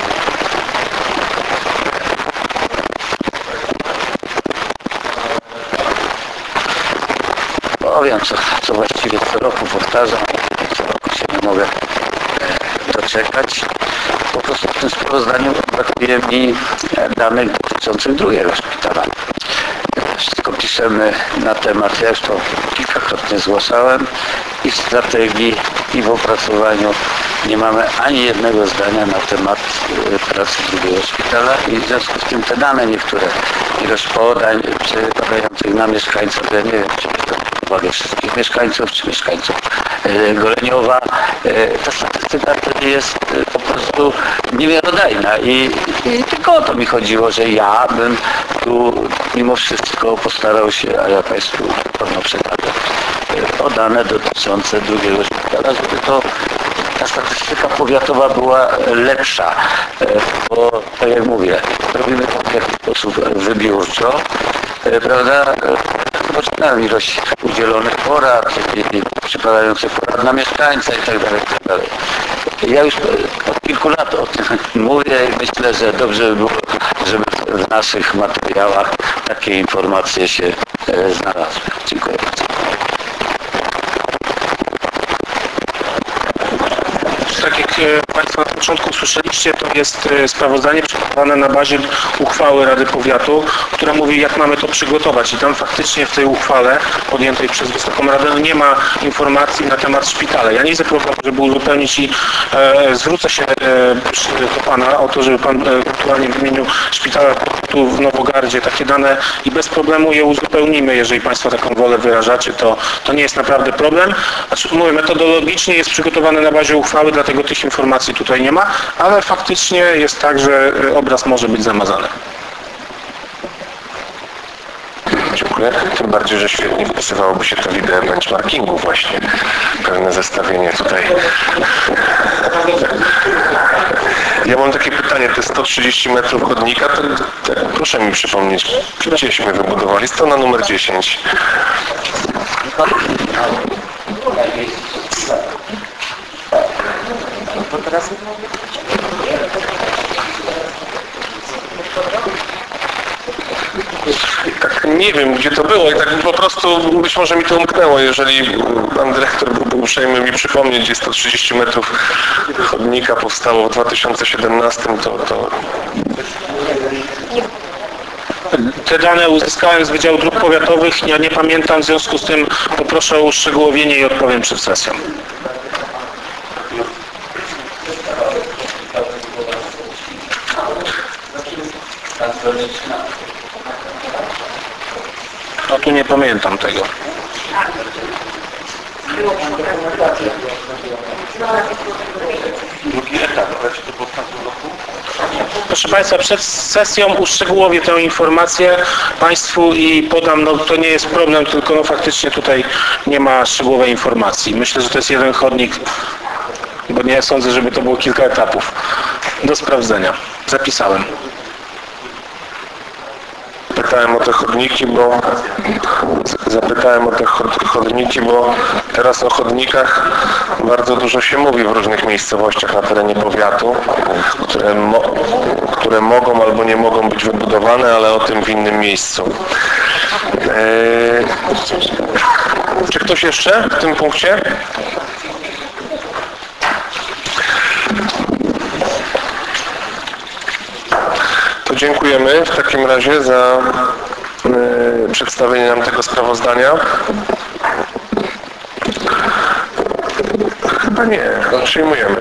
Powiem, co właściwie co roku powtarzam, co roku się nie mogę doczekać. Po prostu w tym sprawozdaniu brakuje mi danych dotyczących drugiego szpitala. Wszystko piszemy na temat, ja już to kilkakrotnie zgłaszałem, i w strategii, i w opracowaniu nie mamy ani jednego zdania na temat pracy drugiego szpitala i w związku z tym te dane niektóre, ilość podań przypadających na mieszkańców, ja nie wiem, czy to uwagę wszystkich mieszkańców, czy mieszkańców Goleniowa, ta statystyka to jest po prostu niemiarodajna i tylko o to mi chodziło, że ja bym tu mimo wszystko postarał się, a ja Państwu pewno przekażę, o dane dotyczące drugiego szpitala, żeby ta statystyka powiatowa była lepsza, bo tak jak mówię, robimy to w jakiś sposób wybiórczo, prawda? Poczytałem ilość udzielonych porad, przypadających porad na mieszkańca i tak dalej. Ja już od kilku lat o tym mówię i myślę, że dobrze by było, żeby w naszych materiałach takie informacje się znalazły. Dziękuję bardzo. Tak jak Państwo na początku słyszeliście, to jest sprawozdanie przygotowane na bazie uchwały Rady Powiatu, która mówi, jak mamy to przygotować. I tam faktycznie w tej uchwale podjętej przez Wysoką Radę nie ma informacji na temat szpitala. Ja nie widzę problemu, żeby uzupełnić i zwrócę się do Pana o to, żeby Pan ewentualnie w imieniu szpitala tu w Nowogardzie takie dane i bez problemu je uzupełnimy. Jeżeli Państwo taką wolę wyrażacie, to nie jest naprawdę problem. Znaczy, mówię, metodologicznie jest przygotowane na bazie uchwały, dlatego tych informacji tutaj nie ma, ale faktycznie jest tak, że obraz może być zamazany. Dziękuję. Tym bardziej, że świetnie wpisywałoby się to w ideę benchmarkingu właśnie. Pewne zestawienie tutaj. Ja mam takie pytanie, te 130 metrów chodnika, to proszę mi przypomnieć, gdzieśmy wybudowali? Strona numer 10. Tak nie wiem, gdzie to było i tak po prostu być może mi to umknęło, jeżeli pan dyrektor byłby uprzejmy mi przypomnieć, gdzie 130 metrów chodnika powstało w 2017, to... Te dane uzyskałem z Wydziału Dróg Powiatowych, ja nie pamiętam, w związku z tym poproszę o uszczegółowienie i odpowiem przed sesją. No tu nie pamiętam tego. Proszę Państwa, przed sesją uszczegółowię tę informację Państwu i podam, no to nie jest problem, tylko no faktycznie tutaj nie ma szczegółowej informacji. Myślę, że to jest jeden chodnik, bo nie sądzę, żeby to było kilka etapów do sprawdzenia. Zapisałem. zapytałem o te chodniki, bo teraz o chodnikach bardzo dużo się mówi w różnych miejscowościach na terenie powiatu, które mogą albo nie mogą być wybudowane, ale o tym w innym miejscu. Czy ktoś jeszcze w tym punkcie? To dziękujemy w takim razie za przedstawienie nam tego sprawozdania. Chyba nie, przyjmujemy.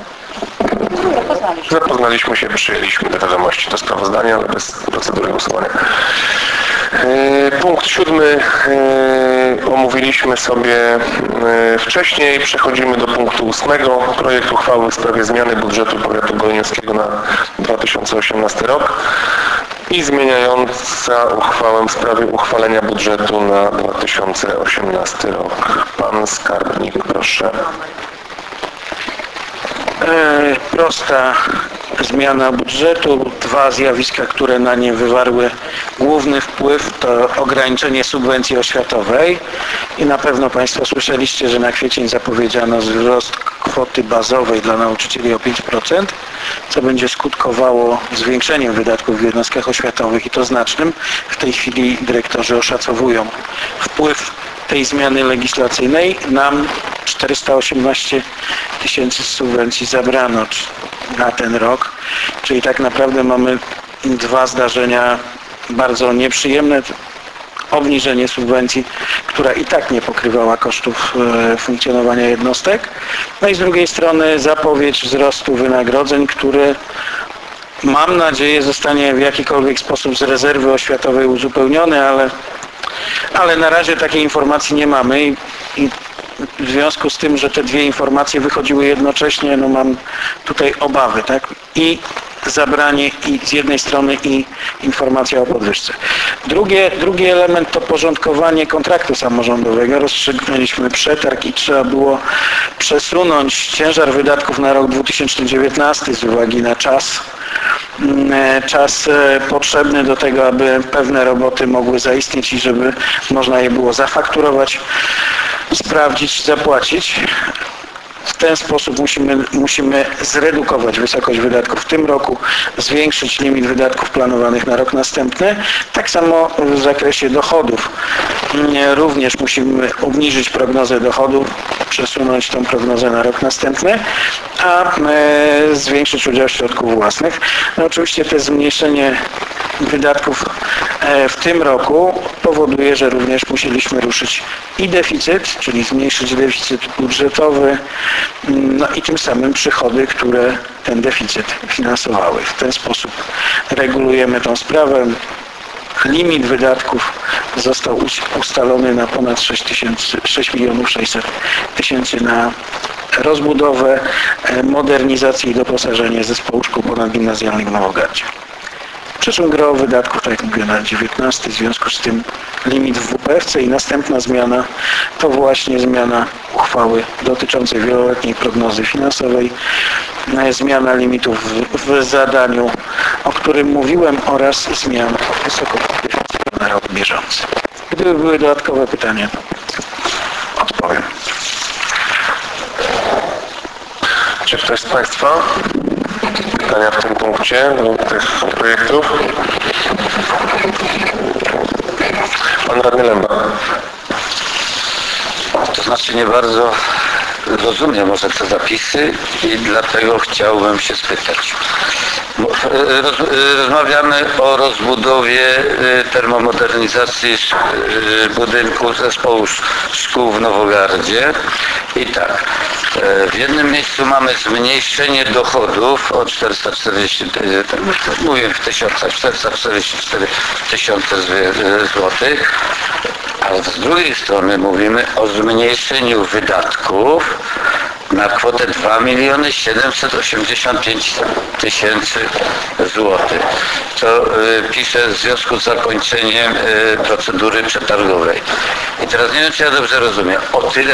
Zapoznaliśmy się, przyjęliśmy do wiadomości to sprawozdanie, ale bez procedury głosowania. Punkt 7 omówiliśmy sobie wcześniej. Przechodzimy do punktu 8. Projekt uchwały w sprawie zmiany budżetu powiatu goleniowskiego na 2018 rok i zmieniająca uchwałę w sprawie uchwalenia budżetu na 2018 rok. Pan skarbnik, proszę. Prosta zmiana budżetu. Dwa zjawiska, które na nie wywarły główny wpływ, to ograniczenie subwencji oświatowej i na pewno Państwo słyszeliście, że na kwiecień zapowiedziano wzrost kwoty bazowej dla nauczycieli o 5%, co będzie skutkowało zwiększeniem wydatków w jednostkach oświatowych i to znacznym. W tej chwili dyrektorzy oszacowują wpływ tej zmiany legislacyjnej. Nam 418 000 z subwencji zabrano na ten rok, czyli tak naprawdę mamy dwa zdarzenia bardzo nieprzyjemne. Obniżenie subwencji, która i tak nie pokrywała kosztów funkcjonowania jednostek. No i z drugiej strony zapowiedź wzrostu wynagrodzeń, który mam nadzieję zostanie w jakikolwiek sposób z rezerwy oświatowej uzupełniony, ale na razie takiej informacji nie mamy i w związku z tym, że te dwie informacje wychodziły jednocześnie, no mam tutaj obawy, tak? I zabranie i z jednej strony i informacja o podwyżce. Drugi element to porządkowanie kontraktu samorządowego. Rozstrzygnęliśmy przetarg i trzeba było przesunąć ciężar wydatków na rok 2019 z uwagi na czas potrzebny do tego, aby pewne roboty mogły zaistnieć i żeby można je było zafakturować, sprawdzić, zapłacić. W ten sposób musimy zredukować wysokość wydatków w tym roku, zwiększyć limit wydatków planowanych na rok następny. Tak samo w zakresie dochodów. Również musimy obniżyć prognozę dochodów, przesunąć tą prognozę na rok następny, a zwiększyć udział środków własnych. No oczywiście to zmniejszenie wydatków w tym roku powoduje, że również musieliśmy ruszyć i deficyt, czyli zmniejszyć deficyt budżetowy, no i tym samym przychody, które ten deficyt finansowały. W ten sposób regulujemy tą sprawę. Limit wydatków został ustalony na ponad 6 600 000 na rozbudowę, modernizację i doposażenie zespołu szkół ponadgimnazjalnych w Nowogardzie. Przyszłym gro wydatków, tak jak mówiłem, na 19, w związku z tym limit w WPF-ce i następna zmiana to właśnie zmiana uchwały dotyczącej wieloletniej prognozy finansowej, zmiana limitów w zadaniu, o którym mówiłem, oraz zmian wysokości deficytu na rok bieżący. Gdyby były dodatkowe pytania, to odpowiem. Czy ktoś z Państwa pytania w tym punkcie do tych projektów? Pan radny Lęba. To znaczy nie bardzo rozumiem może te zapisy i dlatego chciałbym się spytać. Rozmawiamy o rozbudowie termomodernizacji budynku zespołu szkół w Nowogardzie i tak. W jednym miejscu mamy zmniejszenie dochodów o 444 tysiące złotych, ale z drugiej strony mówimy o zmniejszeniu wydatków na kwotę 2 785 000 złotych. To pisze w związku z zakończeniem procedury przetargowej. I teraz nie wiem, czy ja dobrze rozumiem. O tyle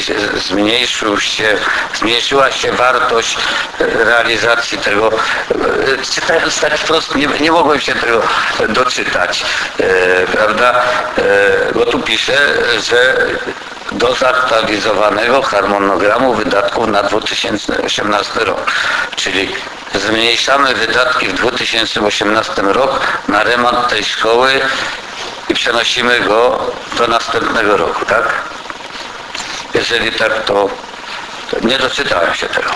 zmniejszyła się wartość realizacji tego. Czytając tak wprost, nie mogłem się tego doczytać, prawda? Bo tu pisze, że do zaktualizowanego harmonogramu wydatków na 2018 rok. Czyli zmniejszamy wydatki w 2018 roku na remont tej szkoły i przenosimy go do następnego roku, tak? Jeżeli tak, to nie doczytałem się tego.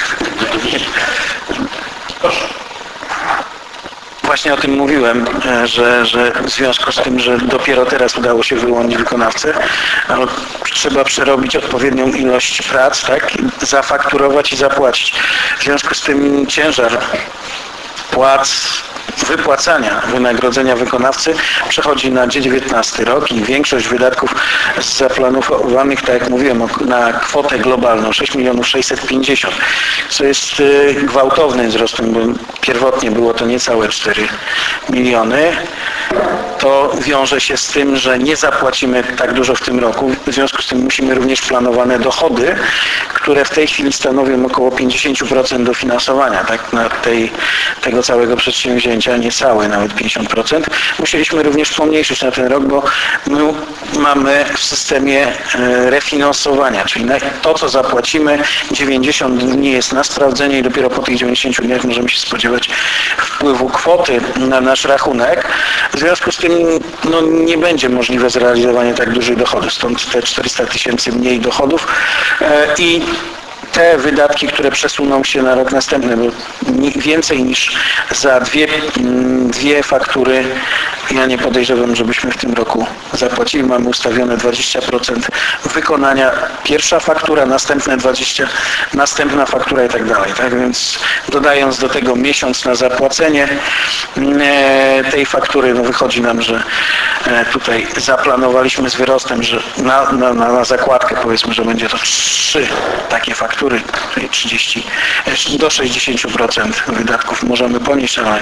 Właśnie o tym mówiłem, że w związku z tym, że dopiero teraz udało się wyłonić wykonawcę, trzeba przerobić odpowiednią ilość prac, tak? Zafakturować i zapłacić. W związku z tym ciężar płac, wypłacania wynagrodzenia wykonawcy przechodzi na 2019 rok i większość wydatków zaplanowanych, tak jak mówiłem, na kwotę globalną 6 650 000, co jest gwałtownym wzrostem, bo pierwotnie było to niecałe 4 miliony. To wiąże się z tym, że nie zapłacimy tak dużo w tym roku, w związku z tym musimy również planowane dochody, które w tej chwili stanowią około 50% dofinansowania, tak, na tego całego przedsięwzięcia, niecałe nawet 50%. Musieliśmy również pomniejszyć na ten rok, bo my mamy w systemie refinansowania, czyli to, co zapłacimy, 90 dni jest na sprawdzenie i dopiero po tych 90 dniach możemy się spodziewać wpływu kwoty na nasz rachunek. W związku z tym nie będzie możliwe zrealizowanie tak dużych dochodów, stąd te 400 000 mniej dochodów i te wydatki, które przesuną się na rok następny, bo więcej niż za dwie faktury ja nie podejrzewam, żebyśmy w tym roku zapłacili. Mamy ustawione 20% wykonania. Pierwsza faktura, następne 20%, następna faktura i tak dalej. Tak więc dodając do tego miesiąc na zapłacenie tej faktury, wychodzi nam, że tutaj zaplanowaliśmy z wyrostem, że na zakładkę powiedzmy, że będzie to 3 takie faktury, czyli do 60% wydatków możemy ponieść, ale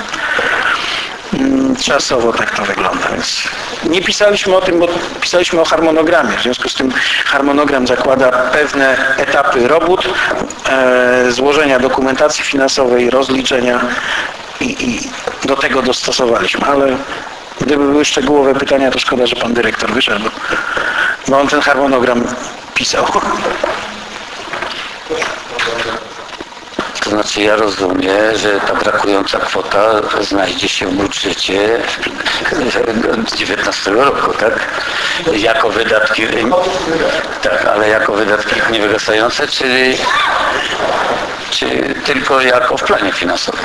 czasowo tak to wygląda, więc nie pisaliśmy o tym, bo pisaliśmy o harmonogramie. W związku z tym harmonogram zakłada pewne etapy robót, złożenia dokumentacji finansowej, rozliczenia i do tego dostosowaliśmy, ale gdyby były szczegółowe pytania, to szkoda, że pan dyrektor wyszedł, bo on ten harmonogram pisał. To znaczy ja rozumiem, że ta brakująca kwota znajdzie się w budżecie 2019 roku, tak? Jako wydatki, tak, ale jako wydatki niewygasające, czy tylko jako w planie finansowym?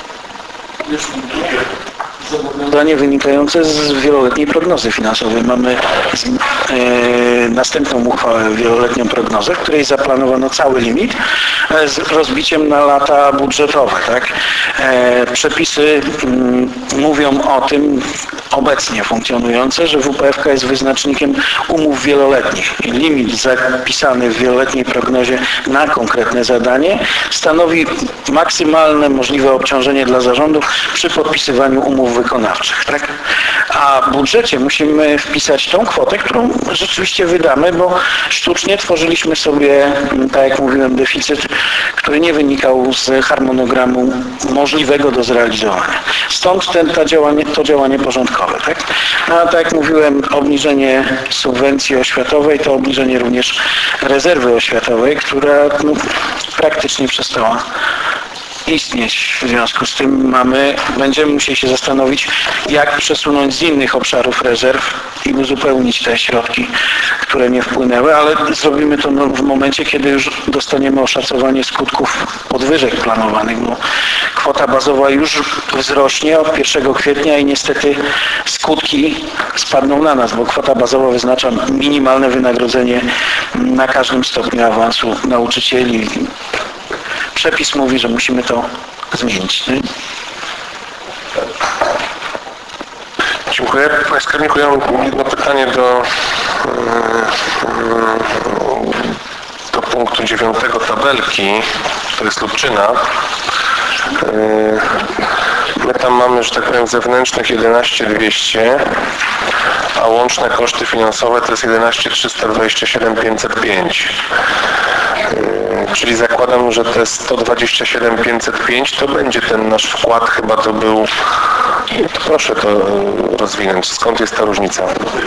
Zobowiązanie wynikające z wieloletniej prognozy finansowej. Mamy następną uchwałę, wieloletnią prognozę, w której zaplanowano cały limit z rozbiciem na lata budżetowe. Tak? Przepisy mówią o tym, obecnie funkcjonujące, że WPFK jest wyznacznikiem umów wieloletnich. Limit zapisany w wieloletniej prognozie na konkretne zadanie stanowi maksymalne możliwe obciążenie dla zarządu przy podpisywaniu umów wykonawczych. Tak? A w budżecie musimy wpisać tą kwotę, którą rzeczywiście wydamy, bo sztucznie tworzyliśmy sobie, tak jak mówiłem, deficyt, który nie wynikał z harmonogramu możliwego do zrealizowania. Stąd to działanie porządkowe. Tak? A tak jak mówiłem, obniżenie subwencji oświatowej to obniżenie również rezerwy oświatowej, która praktycznie przestała istnieć. W związku z tym będziemy musieli się zastanowić, jak przesunąć z innych obszarów rezerw i uzupełnić te środki, które nie wpłynęły, ale zrobimy to w momencie, kiedy już dostaniemy oszacowanie skutków podwyżek planowanych, bo kwota bazowa już wzrośnie od 1 kwietnia i niestety skutki spadną na nas, bo kwota bazowa wyznacza minimalne wynagrodzenie na każdym stopniu awansu nauczycieli. Przepis mówi, że musimy to zmienić. Nie? Dziękuję. Panie skarbniku, ja mam jedno pytanie do punktu 9 tabelki, to jest Lubczyna. My tam mamy, że tak powiem, zewnętrznych 11 200, a łączne koszty finansowe to jest 11 327 505. Czyli zakładam, że te 127 505 to będzie ten nasz wkład, chyba to był... To proszę to rozwinąć. Skąd jest ta różnica?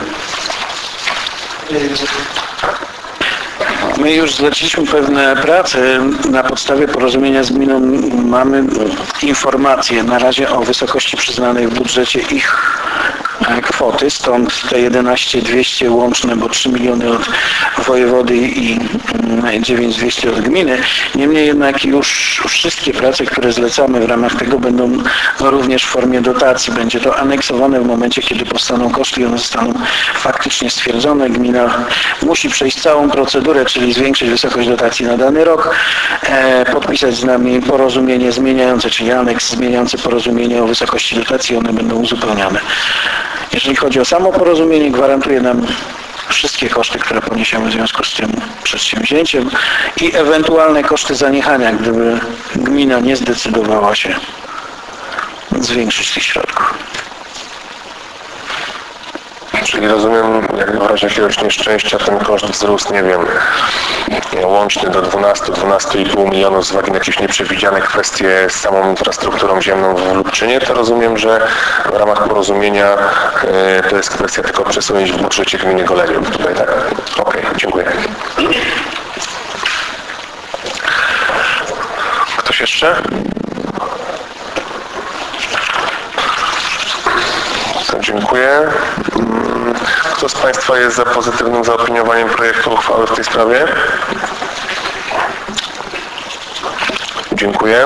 My już zleciliśmy pewne prace. Na podstawie porozumienia z gminą mamy informacje na razie o wysokości przyznanej w budżecie ich kwoty, stąd te 11 200 łączne, bo 3 miliony od wojewody i 9 200 od gminy. Niemniej jednak już wszystkie prace, które zlecamy w ramach tego będą również w formie dotacji. Będzie to aneksowane w momencie, kiedy powstaną koszty i one zostaną faktycznie stwierdzone. Gmina musi przejść całą procedurę, czyli zwiększyć wysokość dotacji na dany rok, podpisać z nami porozumienie zmieniające, czyli aneks zmieniający porozumienie o wysokości dotacji, one będą uzupełniane. Jeżeli chodzi o samo porozumienie, gwarantuje nam wszystkie koszty, które poniesiemy w związku z tym przedsięwzięciem i ewentualne koszty zaniechania, gdyby gmina nie zdecydowała się zwiększyć tych środków. Czyli rozumiem, jak w razie jakiegoś nieszczęścia ten koszt wzrósł, nie wiem, łączny do 12,5 milionów z uwagi na jakieś nieprzewidziane kwestie z samą infrastrukturą ziemną w Lubczynie, to rozumiem, że w ramach porozumienia to jest kwestia tylko przesunięć w budżecie gminy Goleniów. Tutaj tak. Okej, dziękuję. Ktoś jeszcze? Dziękuję. Kto z Państwa jest za pozytywnym zaopiniowaniem projektu uchwały w tej sprawie? Dziękuję.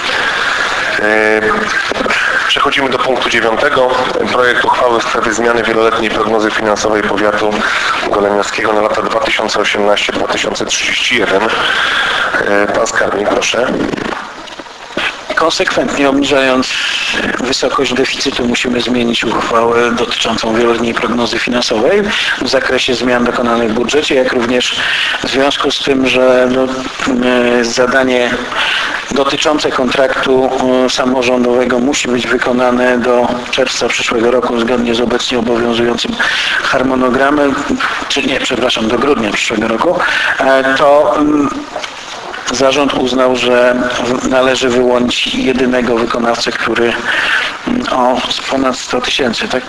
Przechodzimy do punktu 9. Projekt uchwały w sprawie zmiany wieloletniej prognozy finansowej powiatu goleniowskiego na lata 2018-2031. Pan skarbnik, proszę. Konsekwentnie obniżając wysokość deficytu musimy zmienić uchwałę dotyczącą wieloletniej prognozy finansowej w zakresie zmian dokonanych w budżecie, jak również w związku z tym, że zadanie dotyczące kontraktu samorządowego musi być wykonane do czerwca przyszłego roku zgodnie z obecnie obowiązującym harmonogramem, czy nie, przepraszam, do grudnia przyszłego roku, to zarząd uznał, że należy wyłonić jedynego wykonawcę, który o ponad 100 tysięcy, tak?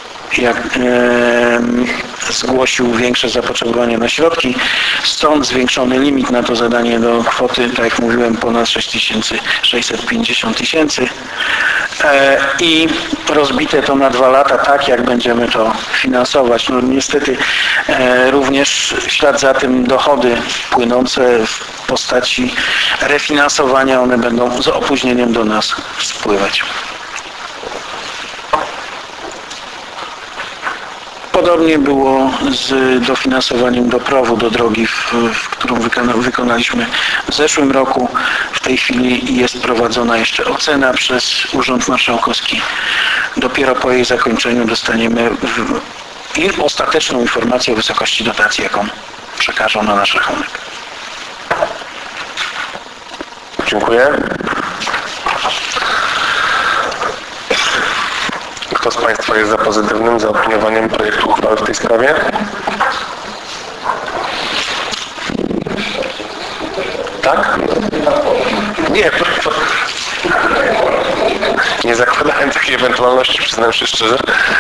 Zgłosił większe zapotrzebowanie na środki, stąd zwiększony limit na to zadanie do kwoty, tak jak mówiłem, ponad 650 tysięcy i rozbite to na 2 lata, tak jak będziemy to finansować. No niestety również w ślad za tym dochody płynące w postaci refinansowania, one będą z opóźnieniem do nas spływać. Podobnie było z dofinansowaniem dopławu do drogi, którą wykonaliśmy w zeszłym roku. W tej chwili jest prowadzona jeszcze ocena przez Urząd Marszałkowski. Dopiero po jej zakończeniu dostaniemy ostateczną informację o wysokości dotacji, jaką przekażą na nasz rachunek. Dziękuję. Kto z Państwa jest za pozytywnym zaopiniowaniem projektu uchwały w tej sprawie? Tak? Nie, nie zakładałem takiej ewentualności, przyznam się szczerze.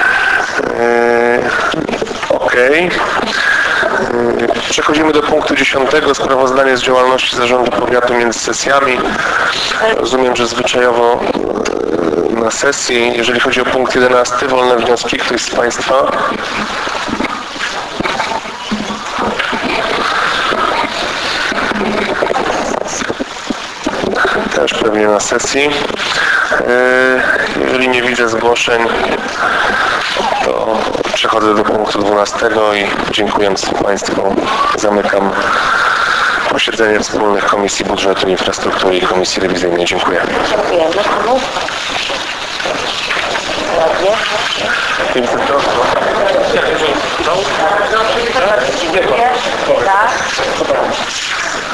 Okej. Przechodzimy do punktu 10. Sprawozdanie z działalności Zarządu Powiatu między sesjami. Rozumiem, że zwyczajowo na sesji. Jeżeli chodzi o punkt 11, wolne wnioski. Ktoś z Państwa? Też pewnie na sesji. Jeżeli nie widzę zgłoszeń, to przechodzę do punktu 12 i dziękując Państwu zamykam posiedzenie wspólnych Komisji Budżetu, Infrastruktury i Komisji Rewizyjnej. Dziękuję. Dziękujemy panu. Ładnie. Dziękuję. Tak.